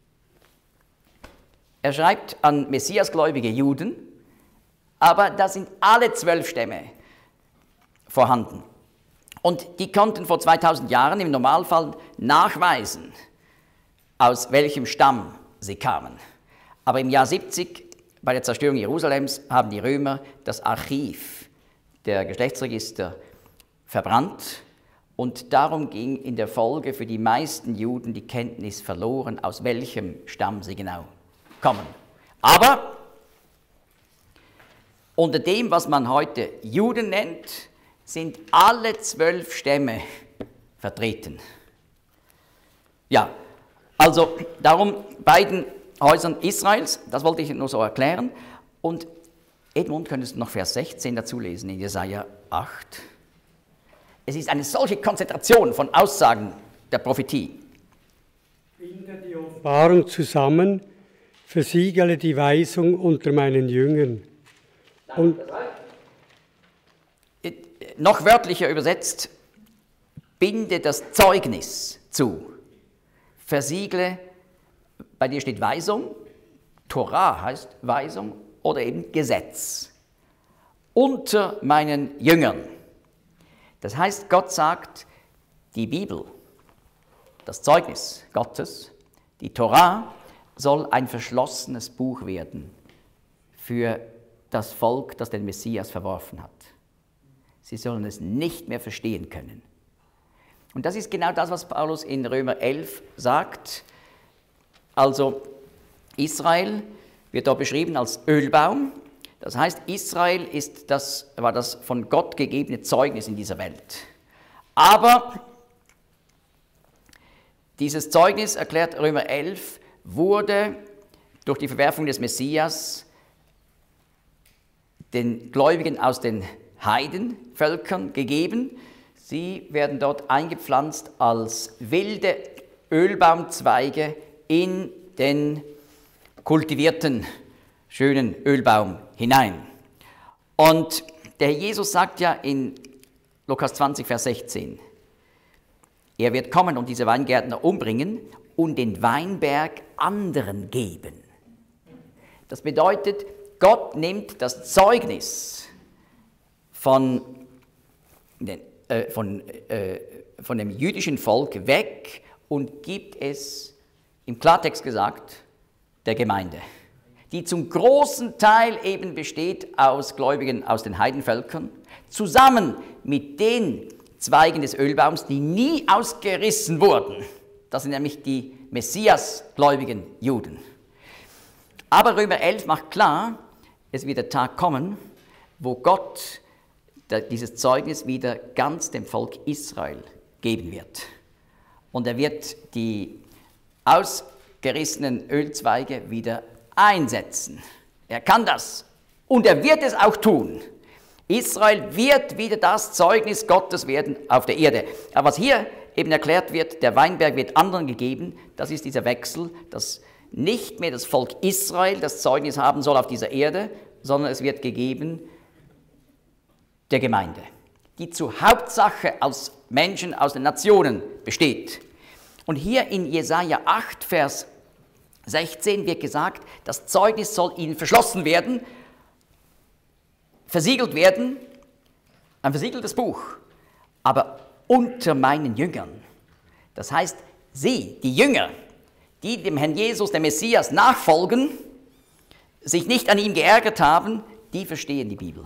[SPEAKER 1] Er schreibt an messiasgläubige Juden, aber da sind alle 12 Stämme vorhanden. Und die konnten vor 2000 Jahren im Normalfall nachweisen, aus welchem Stamm sie kamen. Aber im Jahr 70, bei der Zerstörung Jerusalems, haben die Römer das Archiv der Geschlechtsregister verbrannt. Und darum ging in der Folge für die meisten Juden die Kenntnis verloren, aus welchem Stamm sie genau kommen. Aber unter dem, was man heute Juden nennt, sind alle 12 Stämme vertreten. Ja, also darum beiden Häusern Israels, das wollte ich nur so erklären. Und Edmund, könntest du noch Vers 16 dazu lesen in Jesaja 8? Es ist eine solche Konzentration von Aussagen der Prophetie.
[SPEAKER 2] Binde die Offenbarung zusammen, versiegele die Weisung unter meinen Jüngern. Und
[SPEAKER 1] noch wörtlicher übersetzt, binde das Zeugnis zu. Versiegle, bei dir steht Weisung, Torah heißt Weisung oder eben Gesetz. Unter meinen Jüngern. Das heißt, Gott sagt, die Bibel, das Zeugnis Gottes, die Torah, soll ein verschlossenes Buch werden für das Volk, das den Messias verworfen hat. Sie sollen es nicht mehr verstehen können. Und das ist genau das, was Paulus in Römer 11 sagt. Also Israel wird dort beschrieben als Ölbaum. Das heißt, Israel war das von Gott gegebene Zeugnis in dieser Welt. Aber dieses Zeugnis, erklärt Römer 11, wurde durch die Verwerfung des Messias den Gläubigen aus den Heidenvölkern gegeben. Sie werden dort eingepflanzt als wilde Ölbaumzweige in den kultivierten, schönen Ölbaum hinein. Und der Herr Jesus sagt ja in Lukas 20, Vers 16, er wird kommen und diese Weingärtner umbringen und den Weinberg anderen geben. Das bedeutet, Gott nimmt das Zeugnis von dem jüdischen Volk weg und gibt es, im Klartext gesagt, der Gemeinde, die zum großen Teil eben besteht aus Gläubigen aus den Heidenvölkern, zusammen mit den Zweigen des Ölbaums, die nie ausgerissen wurden. Das sind nämlich die Messias-gläubigen Juden. Aber Römer 11 macht klar, es wird der Tag kommen, wo Gott dieses Zeugnis wieder ganz dem Volk Israel geben wird. Und er wird die ausgerissenen Ölzweige wieder einsetzen. Er kann das. Und er wird es auch tun. Israel wird wieder das Zeugnis Gottes werden auf der Erde. Aber was hier eben erklärt wird, der Weinberg wird anderen gegeben, das ist dieser Wechsel, dass nicht mehr das Volk Israel das Zeugnis haben soll auf dieser Erde, sondern es wird gegeben der Gemeinde, die zur Hauptsache aus Menschen aus den Nationen besteht. Und hier in Jesaja 8, Vers 16 wird gesagt, das Zeugnis soll ihnen verschlossen werden, versiegelt werden, ein versiegeltes Buch, aber unter meinen Jüngern. Das heißt, sie, die Jünger, die dem Herrn Jesus, dem Messias, nachfolgen, sich nicht an ihm geärgert haben, die verstehen die Bibel.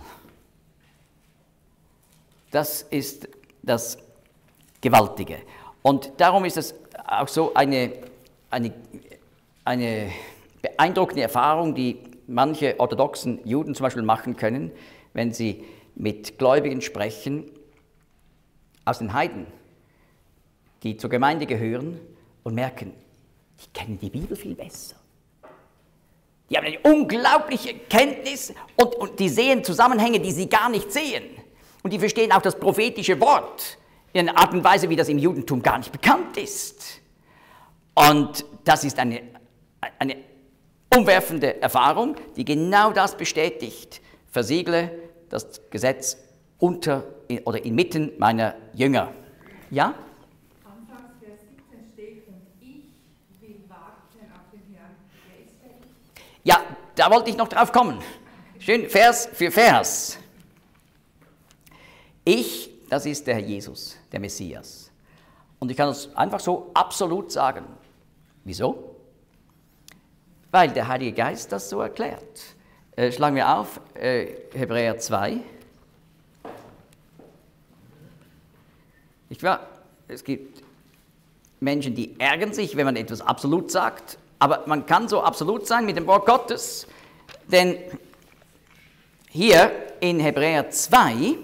[SPEAKER 1] Das ist das Gewaltige. Und darum ist es auch so eine beeindruckende Erfahrung, die manche orthodoxen Juden zum Beispiel machen können, wenn sie mit Gläubigen sprechen, aus den Heiden, die zur Gemeinde gehören und merken, die kennen die Bibel viel besser. Die haben eine unglaubliche Kenntnis und die sehen Zusammenhänge, die sie gar nicht sehen. Und die verstehen auch das prophetische Wort in einer Art und Weise, wie das im Judentum gar nicht bekannt ist. Und das ist eine umwerfende Erfahrung, die genau das bestätigt. Versiegle das Gesetz unter oder inmitten meiner Jünger. Ja?
[SPEAKER 4] Anfangs Vers 17 steht, und ich will warten auf den Herrn. Wer ist der Ich?
[SPEAKER 1] Ja, da wollte ich noch drauf kommen. Schön Vers für Vers. Ich, das ist der Herr Jesus, der Messias. Und ich kann das einfach so absolut sagen. Wieso? Weil der Heilige Geist das so erklärt. Schlagen wir auf, Hebräer 2. Nicht wahr? Es gibt Menschen, die ärgern sich, wenn man etwas absolut sagt, aber man kann so absolut sein mit dem Wort Gottes, denn hier in Hebräer 2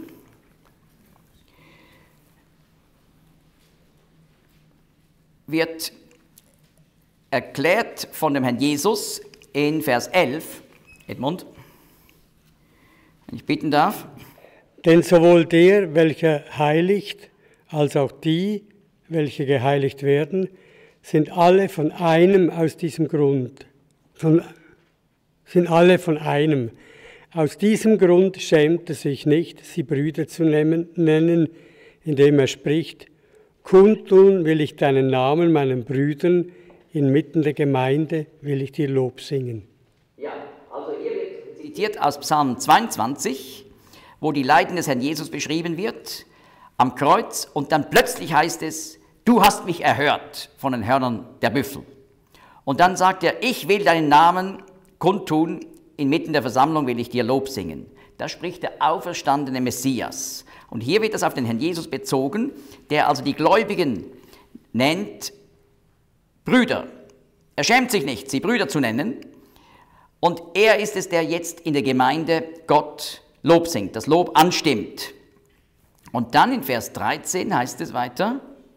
[SPEAKER 1] wird erklärt von dem Herrn Jesus in Vers 11, Edmund, wenn ich bitten darf.
[SPEAKER 2] Denn sowohl der, welcher heiligt, als auch die, welche geheiligt werden, sind alle von einem aus diesem Grund. Sind alle von einem. Aus diesem Grund schämt er sich nicht, sie Brüder zu nennen, indem er spricht, kundtun will ich deinen Namen meinen Brüdern, inmitten der Gemeinde will ich dir Lob singen.
[SPEAKER 1] Ja, also hier wird zitiert aus Psalm 22, wo die Leiden des Herrn Jesus beschrieben wird, am Kreuz, und dann plötzlich heißt es, du hast mich erhört von den Hörnern der Büffel. Und dann sagt er, ich will deinen Namen kundtun, inmitten der Versammlung will ich dir Lob singen. Da spricht der auferstandene Messias. Und hier wird das auf den Herrn Jesus bezogen, der also die Gläubigen nennt Brüder. Er schämt sich nicht, sie Brüder zu nennen. Und er ist es, der jetzt in der Gemeinde Gott Lob singt, das Lob anstimmt. Und dann in Vers 13 heißt es weiter.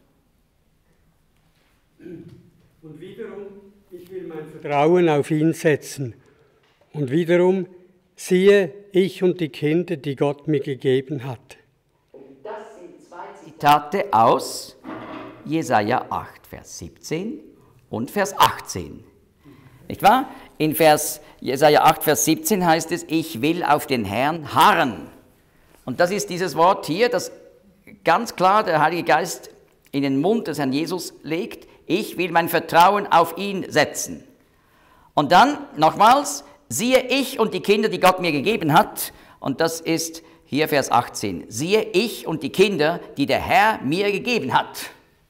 [SPEAKER 2] Und wiederum, ich will mein Vertrauen auf ihn setzen. Und wiederum, siehe, ich und die Kinder, die Gott mir gegeben hat.
[SPEAKER 1] Das sind zwei Zitate aus Jesaja 8, Vers 17 und Vers 18. Nicht wahr? In Jesaja 8, Vers 17 heißt es, ich will auf den Herrn harren. Und das ist dieses Wort hier, das ganz klar der Heilige Geist in den Mund des Herrn Jesus legt. Ich will mein Vertrauen auf ihn setzen. Und dann nochmals, siehe ich und die Kinder, die Gott mir gegeben hat. Und das ist hier Vers 18. Siehe ich und die Kinder, die der Herr mir gegeben hat.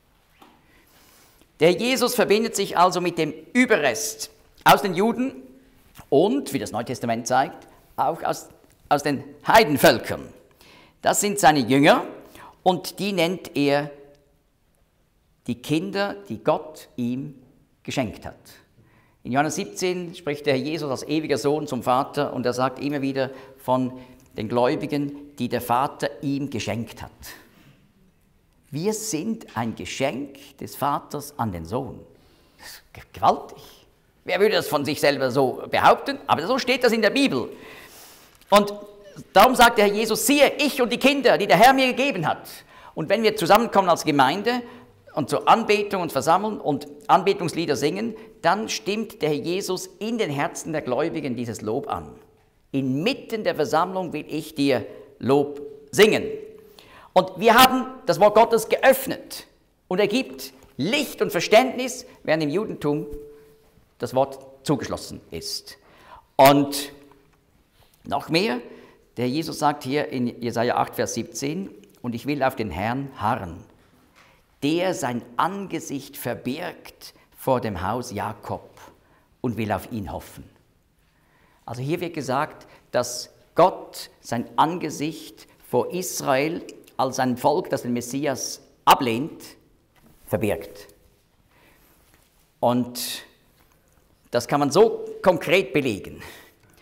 [SPEAKER 1] Der Jesus verbindet sich also mit dem Überrest aus den Juden und, wie das Neue Testament zeigt, auch aus den Heidenvölkern. Das sind seine Jünger und die nennt er die Kinder, die Gott ihm geschenkt hat. In Johannes 17 spricht der Herr Jesus als ewiger Sohn zum Vater und er sagt immer wieder von den Gläubigen, die der Vater ihm geschenkt hat. Wir sind ein Geschenk des Vaters an den Sohn. Das ist gewaltig. Wer würde das von sich selber so behaupten? Aber so steht das in der Bibel. Und darum sagt der Herr Jesus, siehe, ich und die Kinder, die der Herr mir gegeben hat. Und wenn wir zusammenkommen als Gemeinde und zur Anbetung und versammeln und Anbetungslieder singen, dann stimmt der Herr Jesus in den Herzen der Gläubigen dieses Lob an. Inmitten der Versammlung will ich dir Lob singen. Und wir haben das Wort Gottes geöffnet und er gibt Licht und Verständnis, während im Judentum das Wort zugeschlossen ist. Und noch mehr, der Jesus sagt hier in Jesaja 8, Vers 17, und ich will auf den Herrn harren, der sein Angesicht verbirgt vor dem Haus Jakob und will auf ihn hoffen. Also hier wird gesagt, dass Gott sein Angesicht vor Israel als ein Volk, das den Messias ablehnt, verbirgt. Und das kann man so konkret belegen.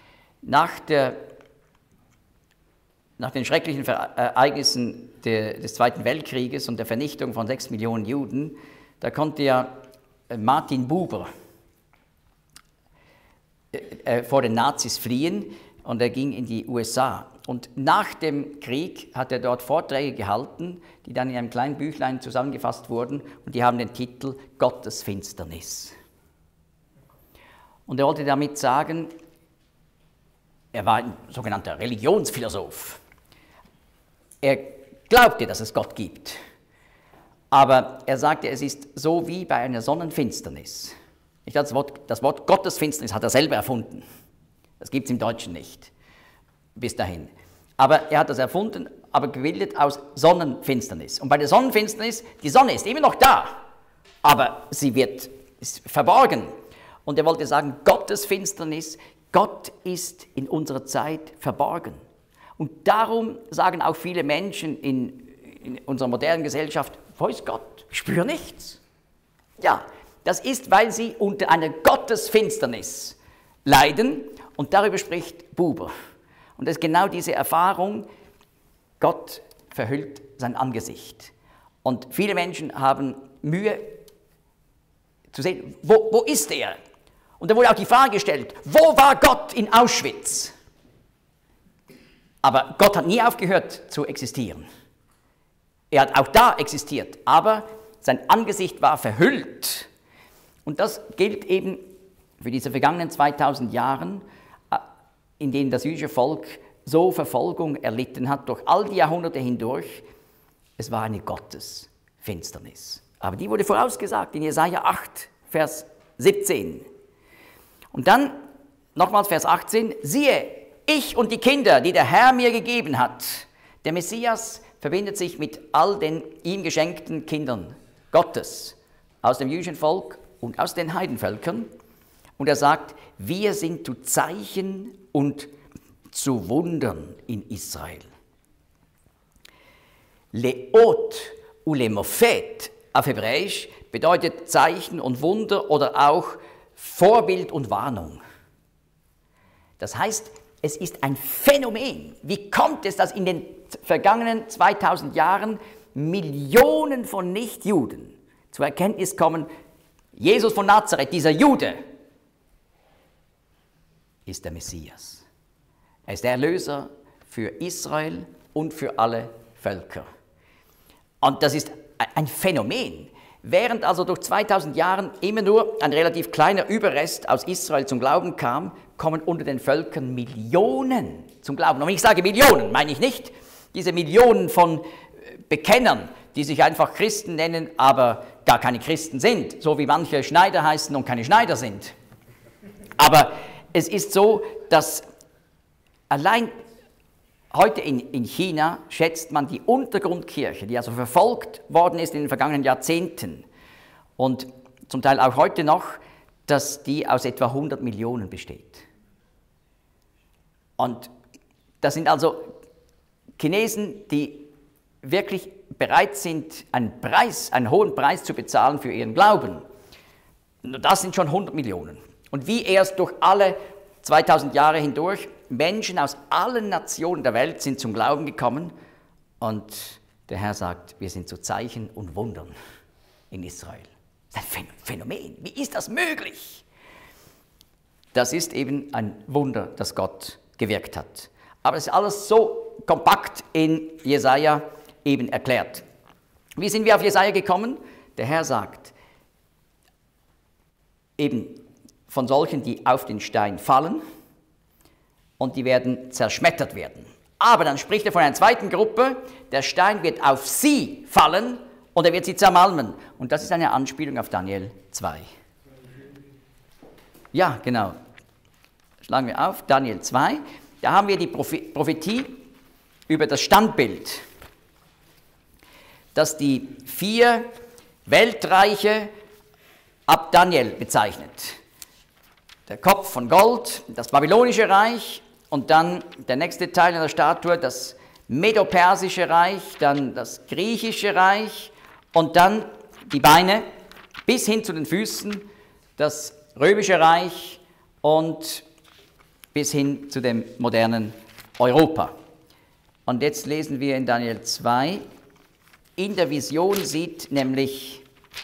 [SPEAKER 1] Nach den schrecklichen Ereignissen des Zweiten Weltkrieges und der Vernichtung von 6 Millionen Juden, da konnte ja Martin Buber vor den Nazis fliehen und er ging in die USA. Und nach dem Krieg hat er dort Vorträge gehalten, die dann in einem kleinen Büchlein zusammengefasst wurden und die haben den Titel Gottes Finsternis. Und er wollte damit sagen, er war ein sogenannter Religionsphilosoph. Er glaubte, dass es Gott gibt, aber er sagte, es ist so wie bei einer Sonnenfinsternis. Das Wort Gottesfinsternis hat er selber erfunden. Das gibt es im Deutschen nicht, bis dahin. Aber er hat das erfunden, aber gebildet aus Sonnenfinsternis. Und bei der Sonnenfinsternis, die Sonne ist immer noch da, aber sie ist verborgen. Und er wollte sagen, Gottesfinsternis, Gott ist in unserer Zeit verborgen. Und darum sagen auch viele Menschen in unserer modernen Gesellschaft, wo ist Gott? Ich spüre nichts. Ja, das ist, weil sie unter einer Gottesfinsternis leiden und darüber spricht Buber. Und das ist genau diese Erfahrung, Gott verhüllt sein Angesicht. Und viele Menschen haben Mühe zu sehen, wo ist er? Und da wurde auch die Frage gestellt, wo war Gott in Auschwitz? Aber Gott hat nie aufgehört zu existieren. Er hat auch da existiert, aber sein Angesicht war verhüllt. Und das gilt eben für diese vergangenen 2000 Jahre, in denen das jüdische Volk so Verfolgung erlitten hat, durch all die Jahrhunderte hindurch. Es war eine Gottesfinsternis. Aber die wurde vorausgesagt in Jesaja 8, Vers 17. Und dann, nochmals Vers 18, siehe, ich und die Kinder, die der Herr mir gegeben hat. Der Messias verbindet sich mit all den ihm geschenkten Kindern Gottes aus dem jüdischen Volk und aus den Heidenvölkern. Und er sagt, wir sind zu Zeichen und zu Wundern in Israel. Leot ulemophet auf Hebräisch bedeutet Zeichen und Wunder oder auch Vorbild und Warnung. Das heißt, es ist ein Phänomen. Wie kommt es, dass in den vergangenen 2000 Jahren Millionen von Nichtjuden zur Erkenntnis kommen, Jesus von Nazareth, dieser Jude, ist der Messias. Er ist der Erlöser für Israel und für alle Völker. Und das ist ein Phänomen. Während also durch 2000 Jahren immer nur ein relativ kleiner Überrest aus Israel zum Glauben kam, kommen unter den Völkern Millionen zum Glauben. Und wenn ich sage Millionen, meine ich nicht diese Millionen von Bekennern, die sich einfach Christen nennen, aber gar keine Christen sind, so wie manche Schneider heißen und keine Schneider sind. Aber es ist so, dass allein heute in China schätzt man die Untergrundkirche, die also verfolgt worden ist in den vergangenen Jahrzehnten und zum Teil auch heute noch, dass die aus etwa 100 Millionen besteht. Und das sind also Chinesen, die wirklich bereit sind, einen hohen Preis zu bezahlen für ihren Glauben. Das sind schon 100 Millionen. Und wie erst durch alle 2000 Jahre hindurch Menschen aus allen Nationen der Welt sind zum Glauben gekommen und der Herr sagt, wir sind zu Zeichen und Wundern in Israel. Das ist ein Phänomen. Wie ist das möglich? Das ist eben ein Wunder, das Gott gewirkt hat. Aber es ist alles so kompakt in Jesaja eben erklärt. Wie sind wir auf Jesaja gekommen? Der Herr sagt, eben von solchen, die auf den Stein fallen und die werden zerschmettert werden. Aber dann spricht er von einer zweiten Gruppe, der Stein wird auf sie fallen und er wird sie zermalmen. Und das ist eine Anspielung auf Daniel 2. Ja, genau. Schlagen wir auf, Daniel 2. Da haben wir die Prophetie über das Standbild, das die 4 Weltreiche ab Daniel bezeichnet. Der Kopf von Gold, das babylonische Reich und dann der nächste Teil in der Statue, das Medo-Persische Reich, dann das Griechische Reich und dann die Beine bis hin zu den Füßen, das Römische Reich und bis hin zu dem modernen Europa. Und jetzt lesen wir in Daniel 2, in der Vision sieht nämlich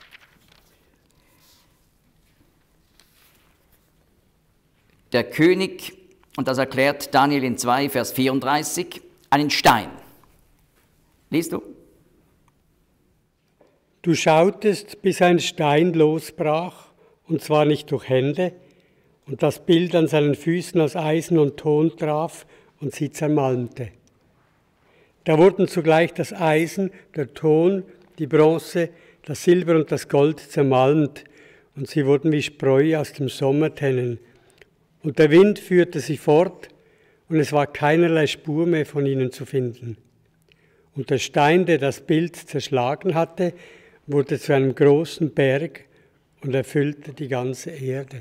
[SPEAKER 1] der König, und das erklärt Daniel in 2, Vers 34, einen Stein. Liest du?
[SPEAKER 2] Du schautest, bis ein Stein losbrach, und zwar nicht durch Hände, und das Bild an seinen Füßen aus Eisen und Ton traf und sie zermalmte. Da wurden zugleich das Eisen, der Ton, die Bronze, das Silber und das Gold zermalmt, und sie wurden wie Spreu aus dem Sommertennen. Und der Wind führte sie fort, und es war keinerlei Spur mehr von ihnen zu finden. Und der Stein, der das Bild zerschlagen hatte, wurde zu einem großen Berg und erfüllte die ganze Erde.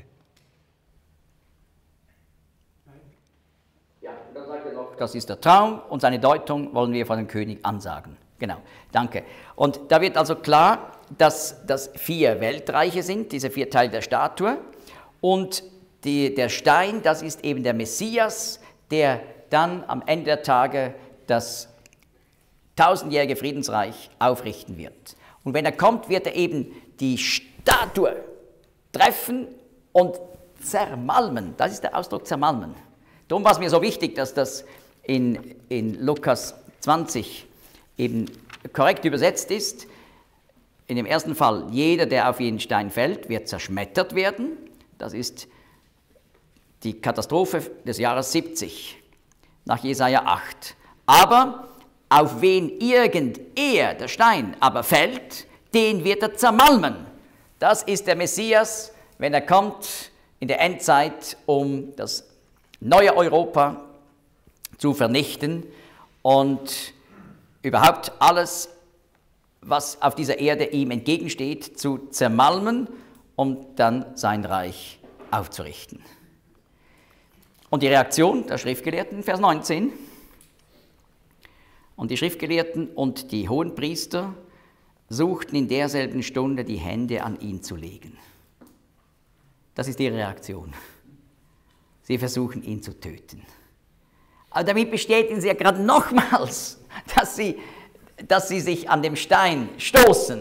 [SPEAKER 1] Ja, dann sagt er noch, das ist der Traum und seine Deutung wollen wir von dem König ansagen. Genau, danke. Und da wird also klar, dass das 4 Weltreiche sind, diese 4 Teile der Statue. Und der Stein, das ist eben der Messias, der dann am Ende der Tage das 1000-jährige Friedensreich aufrichten wird. Und wenn er kommt, wird er eben die Statue treffen und zermalmen. Das ist der Ausdruck zermalmen. Darum war es mir so wichtig, dass das in Lukas 20 eben korrekt übersetzt ist. In dem ersten Fall, jeder, der auf jeden Stein fällt, wird zerschmettert werden. Das ist die Katastrophe des Jahres 70, nach Jesaja 8. Aber auf wen der Stein aber fällt, den wird er zermalmen. Das ist der Messias, wenn er kommt in der Endzeit, um das neue Europa zu vernichten und überhaupt alles, was auf dieser Erde ihm entgegensteht, zu zermalmen, um dann sein Reich aufzurichten. Und die Reaktion der Schriftgelehrten, Vers 19. Und die Schriftgelehrten und die Hohenpriester suchten in derselben Stunde die Hände an ihn zu legen. Das ist ihre Reaktion. Sie versuchen ihn zu töten. Aber damit bestätigen sie ja gerade nochmals, dass sie sich an dem Stein stoßen.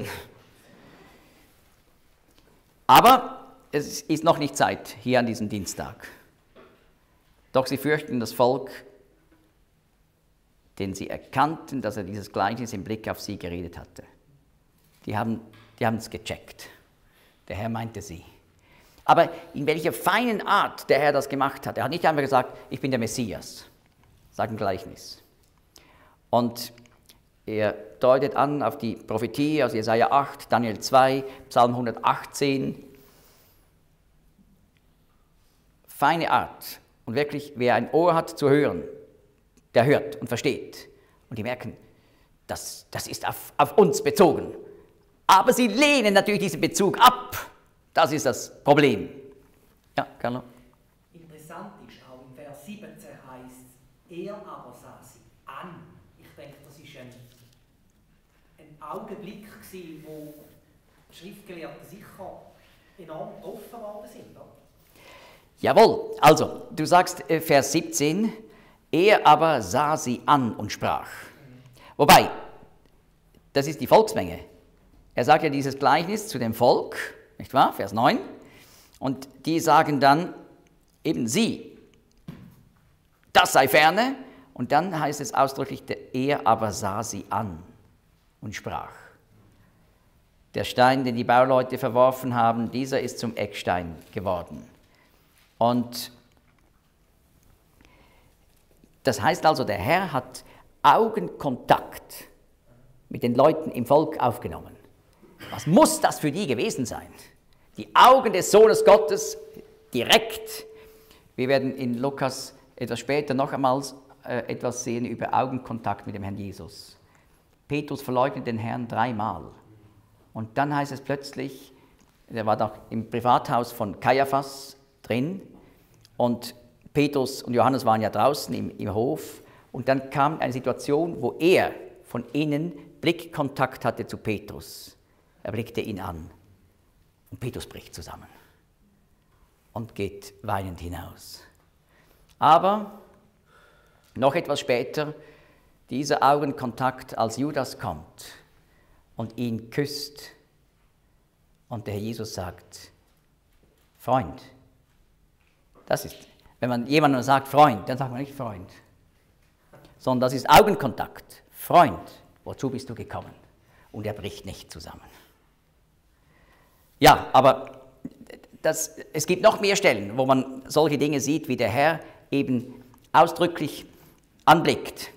[SPEAKER 1] Aber es ist noch nicht Zeit hier an diesem Dienstag. Doch sie fürchten das Volk, denn sie erkannten, dass er dieses Gleichnis im Blick auf sie geredet hatte. Die haben es gecheckt. Der Herr meinte sie. Aber in welcher feinen Art der Herr das gemacht hat. Er hat nicht einfach gesagt, ich bin der Messias. Sagt ein Gleichnis. Und er deutet an auf die Prophetie aus Jesaja 8, Daniel 2, Psalm 118. Feine Art. Und wirklich, wer ein Ohr hat zu hören, der hört und versteht. Und die merken, das ist auf uns bezogen. Aber sie lehnen natürlich diesen Bezug ab. Das ist das Problem. Ja, Carlo?
[SPEAKER 5] Interessant ist auch in Vers 17 heißt es, er aber sah sie an. Ich denke, das war ein Augenblick gewesen, wo die Schriftgelehrten sicher enorm offen worden sind. Oder?
[SPEAKER 1] Jawohl, also du sagst Vers 17, er aber sah sie an und sprach. Wobei, das ist die Volksmenge. Er sagt ja dieses Gleichnis zu dem Volk, nicht wahr? Vers 9. Und die sagen dann eben sie, das sei ferne. Und dann heißt es ausdrücklich, er aber sah sie an und sprach. Der Stein, den die Bauleute verworfen haben, dieser ist zum Eckstein geworden. Und das heißt also, der Herr hat Augenkontakt mit den Leuten im Volk aufgenommen. Was muss das für die gewesen sein? Die Augen des Sohnes Gottes direkt. Wir werden in Lukas etwas später noch einmal etwas sehen über Augenkontakt mit dem Herrn Jesus. Petrus verleugnet den Herrn 3-mal. Und dann heißt es plötzlich, er war doch im Privathaus von Kaiaphas drin und Petrus und Johannes waren ja draußen im Hof und dann kam eine Situation, wo er von innen Blickkontakt hatte zu Petrus. Er blickte ihn an und Petrus bricht zusammen und geht weinend hinaus. Aber noch etwas später, dieser Augenkontakt, als Judas kommt und ihn küsst und der Herr Jesus sagt, Freund. Das ist, wenn man jemandem sagt Freund, dann sagt man nicht Freund, sondern das ist Augenkontakt. Freund, wozu bist du gekommen? Und er bricht nicht zusammen. Ja, aber es gibt noch mehr Stellen, wo man solche Dinge sieht, wie der Herr eben ausdrücklich anblickt.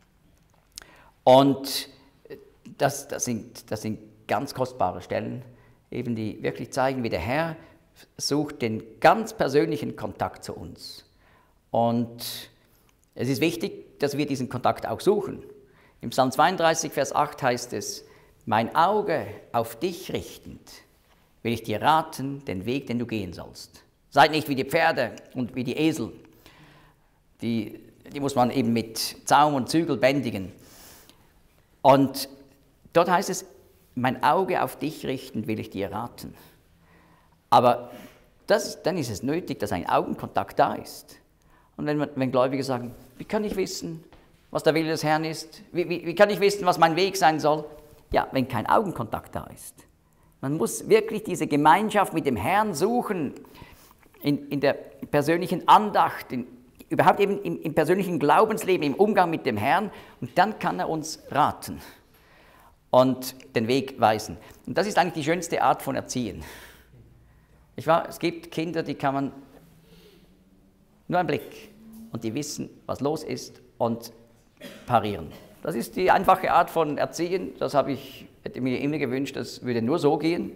[SPEAKER 1] Und das sind ganz kostbare Stellen, eben die wirklich zeigen, wie der Herr sucht den ganz persönlichen Kontakt zu uns. Und es ist wichtig, dass wir diesen Kontakt auch suchen. Im Psalm 32, Vers 8 heißt es, mein Auge auf dich richtend, will ich dir raten, den Weg, den du gehen sollst. Seid nicht wie die Pferde und wie die Esel. Die muss man eben mit Zaum und Zügel bändigen. Und dort heißt es, mein Auge auf dich richten, will ich dir raten. Aber dann ist es nötig, dass ein Augenkontakt da ist. Und wenn Gläubige sagen, wie kann ich wissen, was der Wille des Herrn ist? Wie kann ich wissen, was mein Weg sein soll? Ja, wenn kein Augenkontakt da ist. Man muss wirklich diese Gemeinschaft mit dem Herrn suchen, in der persönlichen Andacht, überhaupt eben im persönlichen Glaubensleben, im Umgang mit dem Herrn. Und dann kann er uns raten und den Weg weisen. Und das ist eigentlich die schönste Art von Erziehen. Es gibt Kinder, die kann man nur einen Blick und die wissen, was los ist und parieren. Das ist die einfache Art von Erziehen. Das hätte mir immer gewünscht, das würde nur so gehen.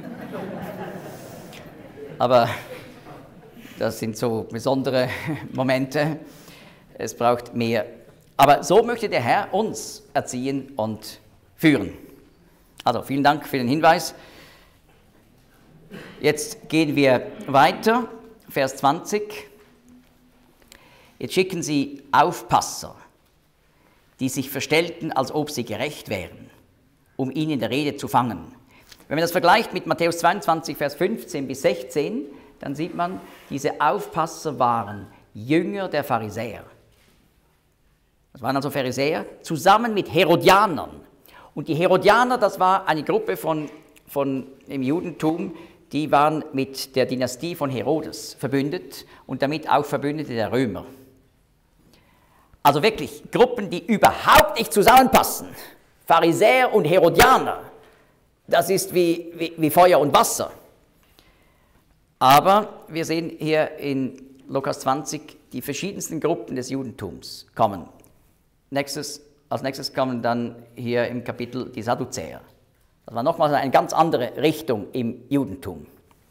[SPEAKER 1] Aber das sind so besondere Momente. Es braucht mehr. Aber so möchte der Herr uns erziehen und führen. Also vielen Dank für den Hinweis. Jetzt gehen wir weiter, Vers 20. Jetzt schicken sie Aufpasser, die sich verstellten, als ob sie gerecht wären, um ihn in der Rede zu fangen. Wenn man das vergleicht mit Matthäus 22, Vers 15 bis 16, dann sieht man, diese Aufpasser waren Jünger der Pharisäer. Das waren also Pharisäer zusammen mit Herodianern. Und die Herodianer, das war eine Gruppe im Judentum, die waren mit der Dynastie von Herodes verbündet und damit auch Verbündete der Römer. Also wirklich Gruppen, die überhaupt nicht zusammenpassen. Pharisäer und Herodianer, das ist wie Feuer und Wasser. Aber wir sehen hier in Lukas 20 die verschiedensten Gruppen des Judentums kommen. Als nächstes kommen dann hier im Kapitel die Sadduzäer. Das war nochmal eine ganz andere Richtung im Judentum.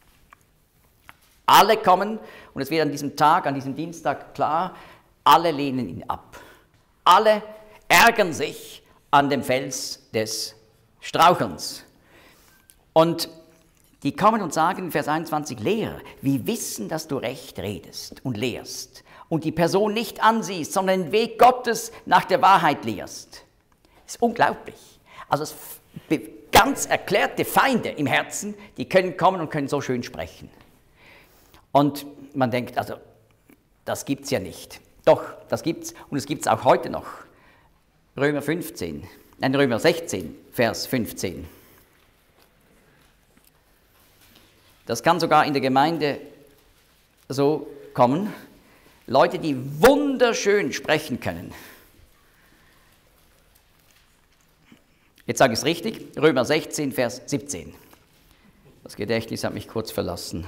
[SPEAKER 1] Alle kommen, und es wird an diesem Tag, an diesem Dienstag klar, alle lehnen ihn ab. Alle ärgern sich an dem Fels des Strauchelns. Und die kommen und sagen in Vers 21, Lehrer, wir wissen, dass du recht redest und lehrst und die Person nicht ansiehst, sondern den Weg Gottes nach der Wahrheit lehrst. Das ist unglaublich. Also ganz erklärte Feinde im Herzen, die können kommen und können so schön sprechen. Und man denkt, also das gibt es ja nicht. Doch, das gibt's und es gibt es auch heute noch. Römer 16, Vers 15. Das kann sogar in der Gemeinde so kommen. Leute, die wunderschön sprechen können. Jetzt sage ich es richtig, Römer 16, Vers 17. Das Gedächtnis hat mich kurz verlassen.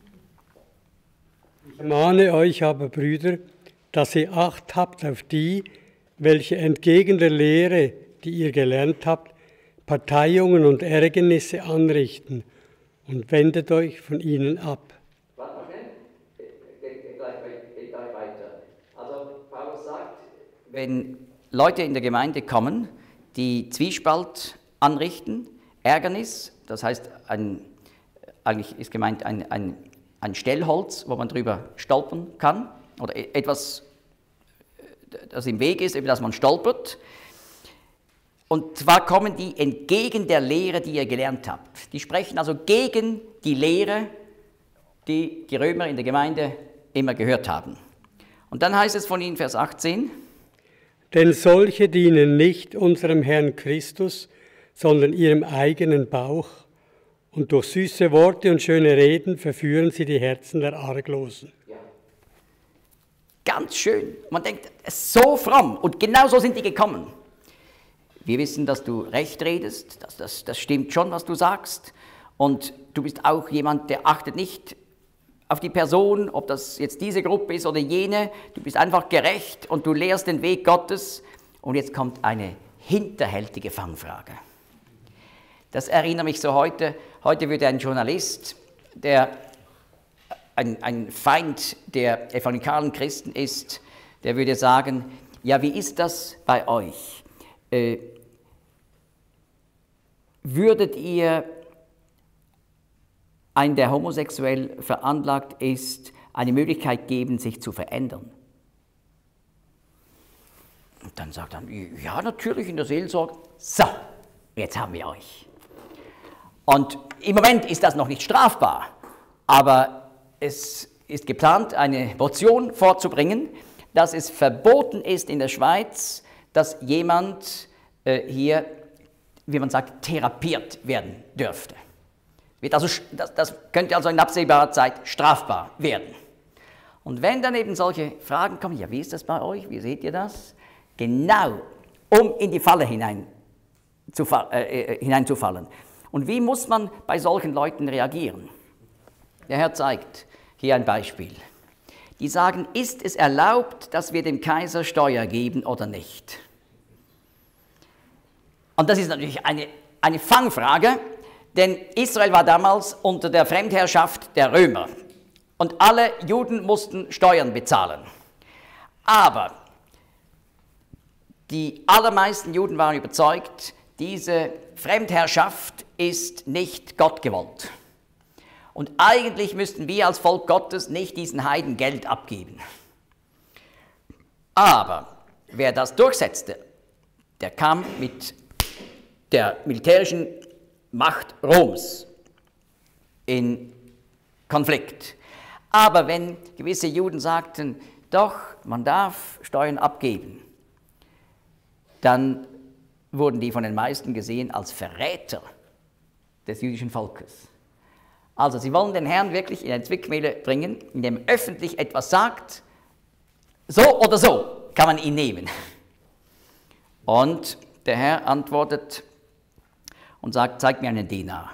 [SPEAKER 2] Ich mahne euch aber, Brüder, dass ihr Acht habt auf die, welche entgegen der Lehre, die ihr gelernt habt, Parteiungen und Ärgernisse anrichten und wendet euch von ihnen ab.
[SPEAKER 1] Warte mal schnell, geht gleich weiter. Also Paulus sagt, wenn Leute in der Gemeinde kommen, die Zwiespalt anrichten, Ärgernis, das heißt, eigentlich ist gemeint ein Stellholz, wo man drüber stolpern kann, oder etwas, das im Weg ist, über das man stolpert. Und zwar kommen die entgegen der Lehre, die ihr gelernt habt. Die sprechen also gegen die Lehre, die die Römer in der Gemeinde immer gehört haben. Und dann heißt es von ihnen, Vers 18,
[SPEAKER 2] denn solche dienen nicht unserem Herrn Christus, sondern ihrem eigenen Bauch, und durch süße Worte und schöne Reden verführen sie die Herzen der Arglosen.
[SPEAKER 1] ganz schön. Man denkt, so fromm. Und genau so sind die gekommen. Wir wissen, dass du recht redest, das stimmt schon, was du sagst. Und du bist auch jemand, der achtet nicht auf die Person, ob das jetzt diese Gruppe ist oder jene. Du bist einfach gerecht und du lehrst den Weg Gottes. Und jetzt kommt eine hinterhältige Fangfrage. Das erinnert mich so heute würde ein Journalist, der ein Feind der evangelikalen Christen ist, der würde sagen, ja, wie ist das bei euch? Würdet ihr einen, der homosexuell veranlagt ist, eine Möglichkeit geben, sich zu verändern? Und dann sagt er, ja, natürlich in der Seelsorge. So, jetzt haben wir euch. Und im Moment ist das noch nicht strafbar, aber es ist geplant, eine Motion vorzubringen, dass es verboten ist in der Schweiz, dass jemand hier, wie man sagt, therapiert werden dürfte. Das könnte also in absehbarer Zeit strafbar werden. Und wenn dann eben solche Fragen kommen, ja, wie ist das bei euch, wie seht ihr das? Genau, um in die Falle hineinzufallen. Und wie muss man bei solchen Leuten reagieren? Der Herr zeigt hier ein Beispiel. Die sagen, ist es erlaubt, dass wir dem Kaiser Steuer geben oder nicht? Und das ist natürlich eine Fangfrage, denn Israel war damals unter der Fremdherrschaft der Römer und alle Juden mussten Steuern bezahlen. Aber die allermeisten Juden waren überzeugt, diese Fremdherrschaft ist nicht Gott gewollt. Und eigentlich müssten wir als Volk Gottes nicht diesen Heiden Geld abgeben. Aber wer das durchsetzte, der kam mit der militärischen Macht Roms in Konflikt. Aber wenn gewisse Juden sagten, doch, man darf Steuern abgeben, dann wurden die von den meisten gesehen als Verräter des jüdischen Volkes. Also sie wollen den Herrn wirklich in eine Zwickmühle bringen, indem er öffentlich etwas sagt, so oder so kann man ihn nehmen. Und der Herr antwortet und sagt, zeigt mir einen Denar.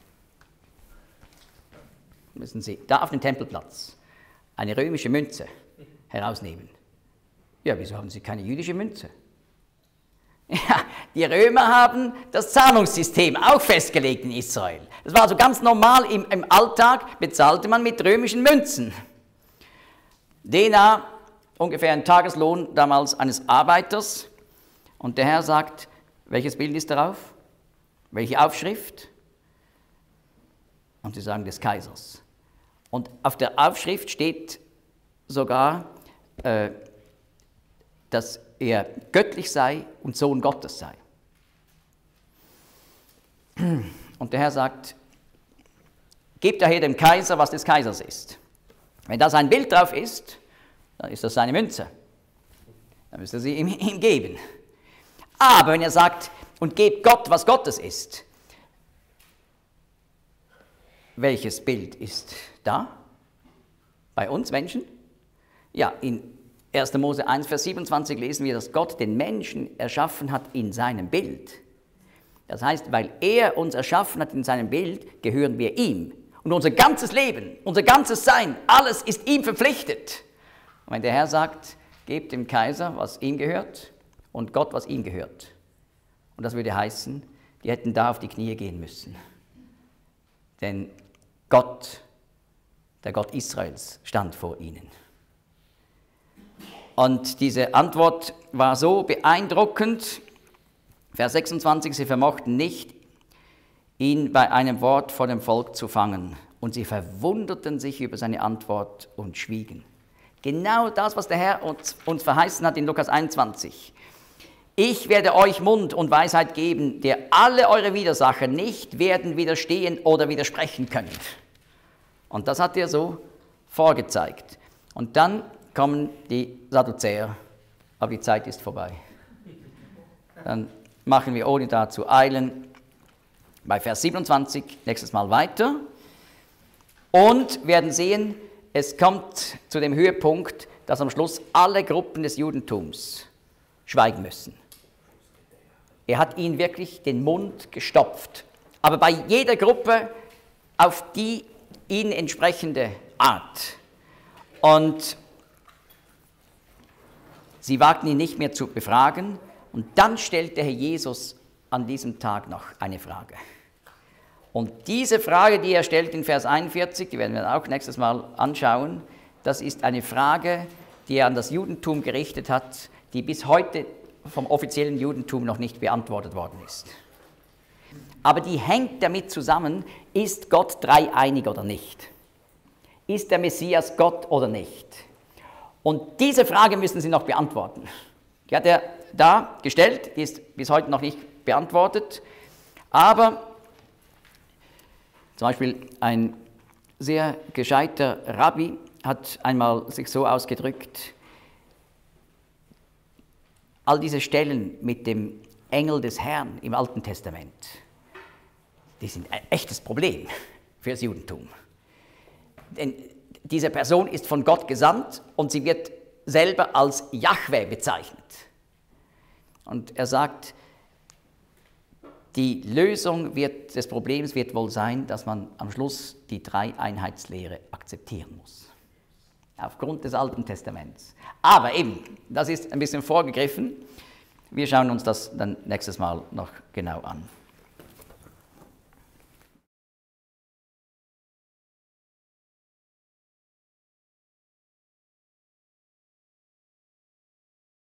[SPEAKER 1] Müssen Sie da auf dem Tempelplatz eine römische Münze herausnehmen. Ja, wieso haben Sie keine jüdische Münze? Ja, die Römer haben das Zahlungssystem auch festgelegt in Israel. Das war also ganz normal, im Alltag bezahlte man mit römischen Münzen. Denar, ungefähr ein Tageslohn damals eines Arbeiters. Und der Herr sagt, welches Bild ist darauf? Welche Aufschrift? Und sie sagen, des Kaisers. Und auf der Aufschrift steht sogar, dass er göttlich sei und Sohn Gottes sei. Und der Herr sagt, gebt daher dem Kaiser, was des Kaisers ist. Wenn da sein Bild drauf ist, dann ist das seine Münze. Dann müsst ihr sie ihm geben. Aber wenn er sagt, und gebt Gott, was Gottes ist, welches Bild ist da? Bei uns Menschen? Ja, in 1. Mose 1, Vers 27 lesen wir, dass Gott den Menschen erschaffen hat in seinem Bild. Das heißt, weil er uns erschaffen hat in seinem Bild, gehören wir ihm. Und unser ganzes Leben, unser ganzes Sein, alles ist ihm verpflichtet. Und wenn der Herr sagt, gebt dem Kaiser, was ihm gehört, und Gott, was ihm gehört. Und das würde heißen, die hätten da auf die Knie gehen müssen. Denn Gott, der Gott Israels, stand vor ihnen. Und diese Antwort war so beeindruckend, Vers 26, sie vermochten nicht, ihn bei einem Wort vor dem Volk zu fangen. Und sie verwunderten sich über seine Antwort und schwiegen. Genau das, was der Herr uns verheißen hat in Lukas 21. Ich werde euch Mund und Weisheit geben, der alle eure Widersacher nicht werden widerstehen oder widersprechen können. Und das hat er so vorgezeigt. Und dann kommen die Sadduzäer, aber die Zeit ist vorbei. Dann machen wir, ohne da zu eilen, bei Vers 27 nächstes Mal weiter und werden sehen, es kommt zu dem Höhepunkt, dass am Schluss alle Gruppen des Judentums schweigen müssen. Er hat ihnen wirklich den Mund gestopft, aber bei jeder Gruppe auf die ihnen entsprechende Art. Und sie wagten ihn nicht mehr zu befragen. Und dann stellt der Herr Jesus an diesem Tag noch eine Frage. Und diese Frage, die er stellt in Vers 41, die werden wir auch nächstes Mal anschauen, das ist eine Frage, die er an das Judentum gerichtet hat, die bis heute vom offiziellen Judentum noch nicht beantwortet worden ist. Aber die hängt damit zusammen, ist Gott dreieinig oder nicht? Ist der Messias Gott oder nicht? Und diese Frage müssen Sie noch beantworten. Die hat er da gestellt, die ist bis heute noch nicht beantwortet, aber zum Beispiel ein sehr gescheiter Rabbi hat einmal sich so ausgedrückt, all diese Stellen mit dem Engel des Herrn im Alten Testament, die sind ein echtes Problem für das Judentum. Denn diese Person ist von Gott gesandt und sie wird selber als Jahwe bezeichnet. Und er sagt, die Lösung des Problems wird wohl sein, dass man am Schluss die Dreieinheitslehre akzeptieren muss. Aufgrund des Alten Testaments. Aber eben, das ist ein bisschen vorgegriffen. Wir schauen uns das dann nächstes Mal noch genau an.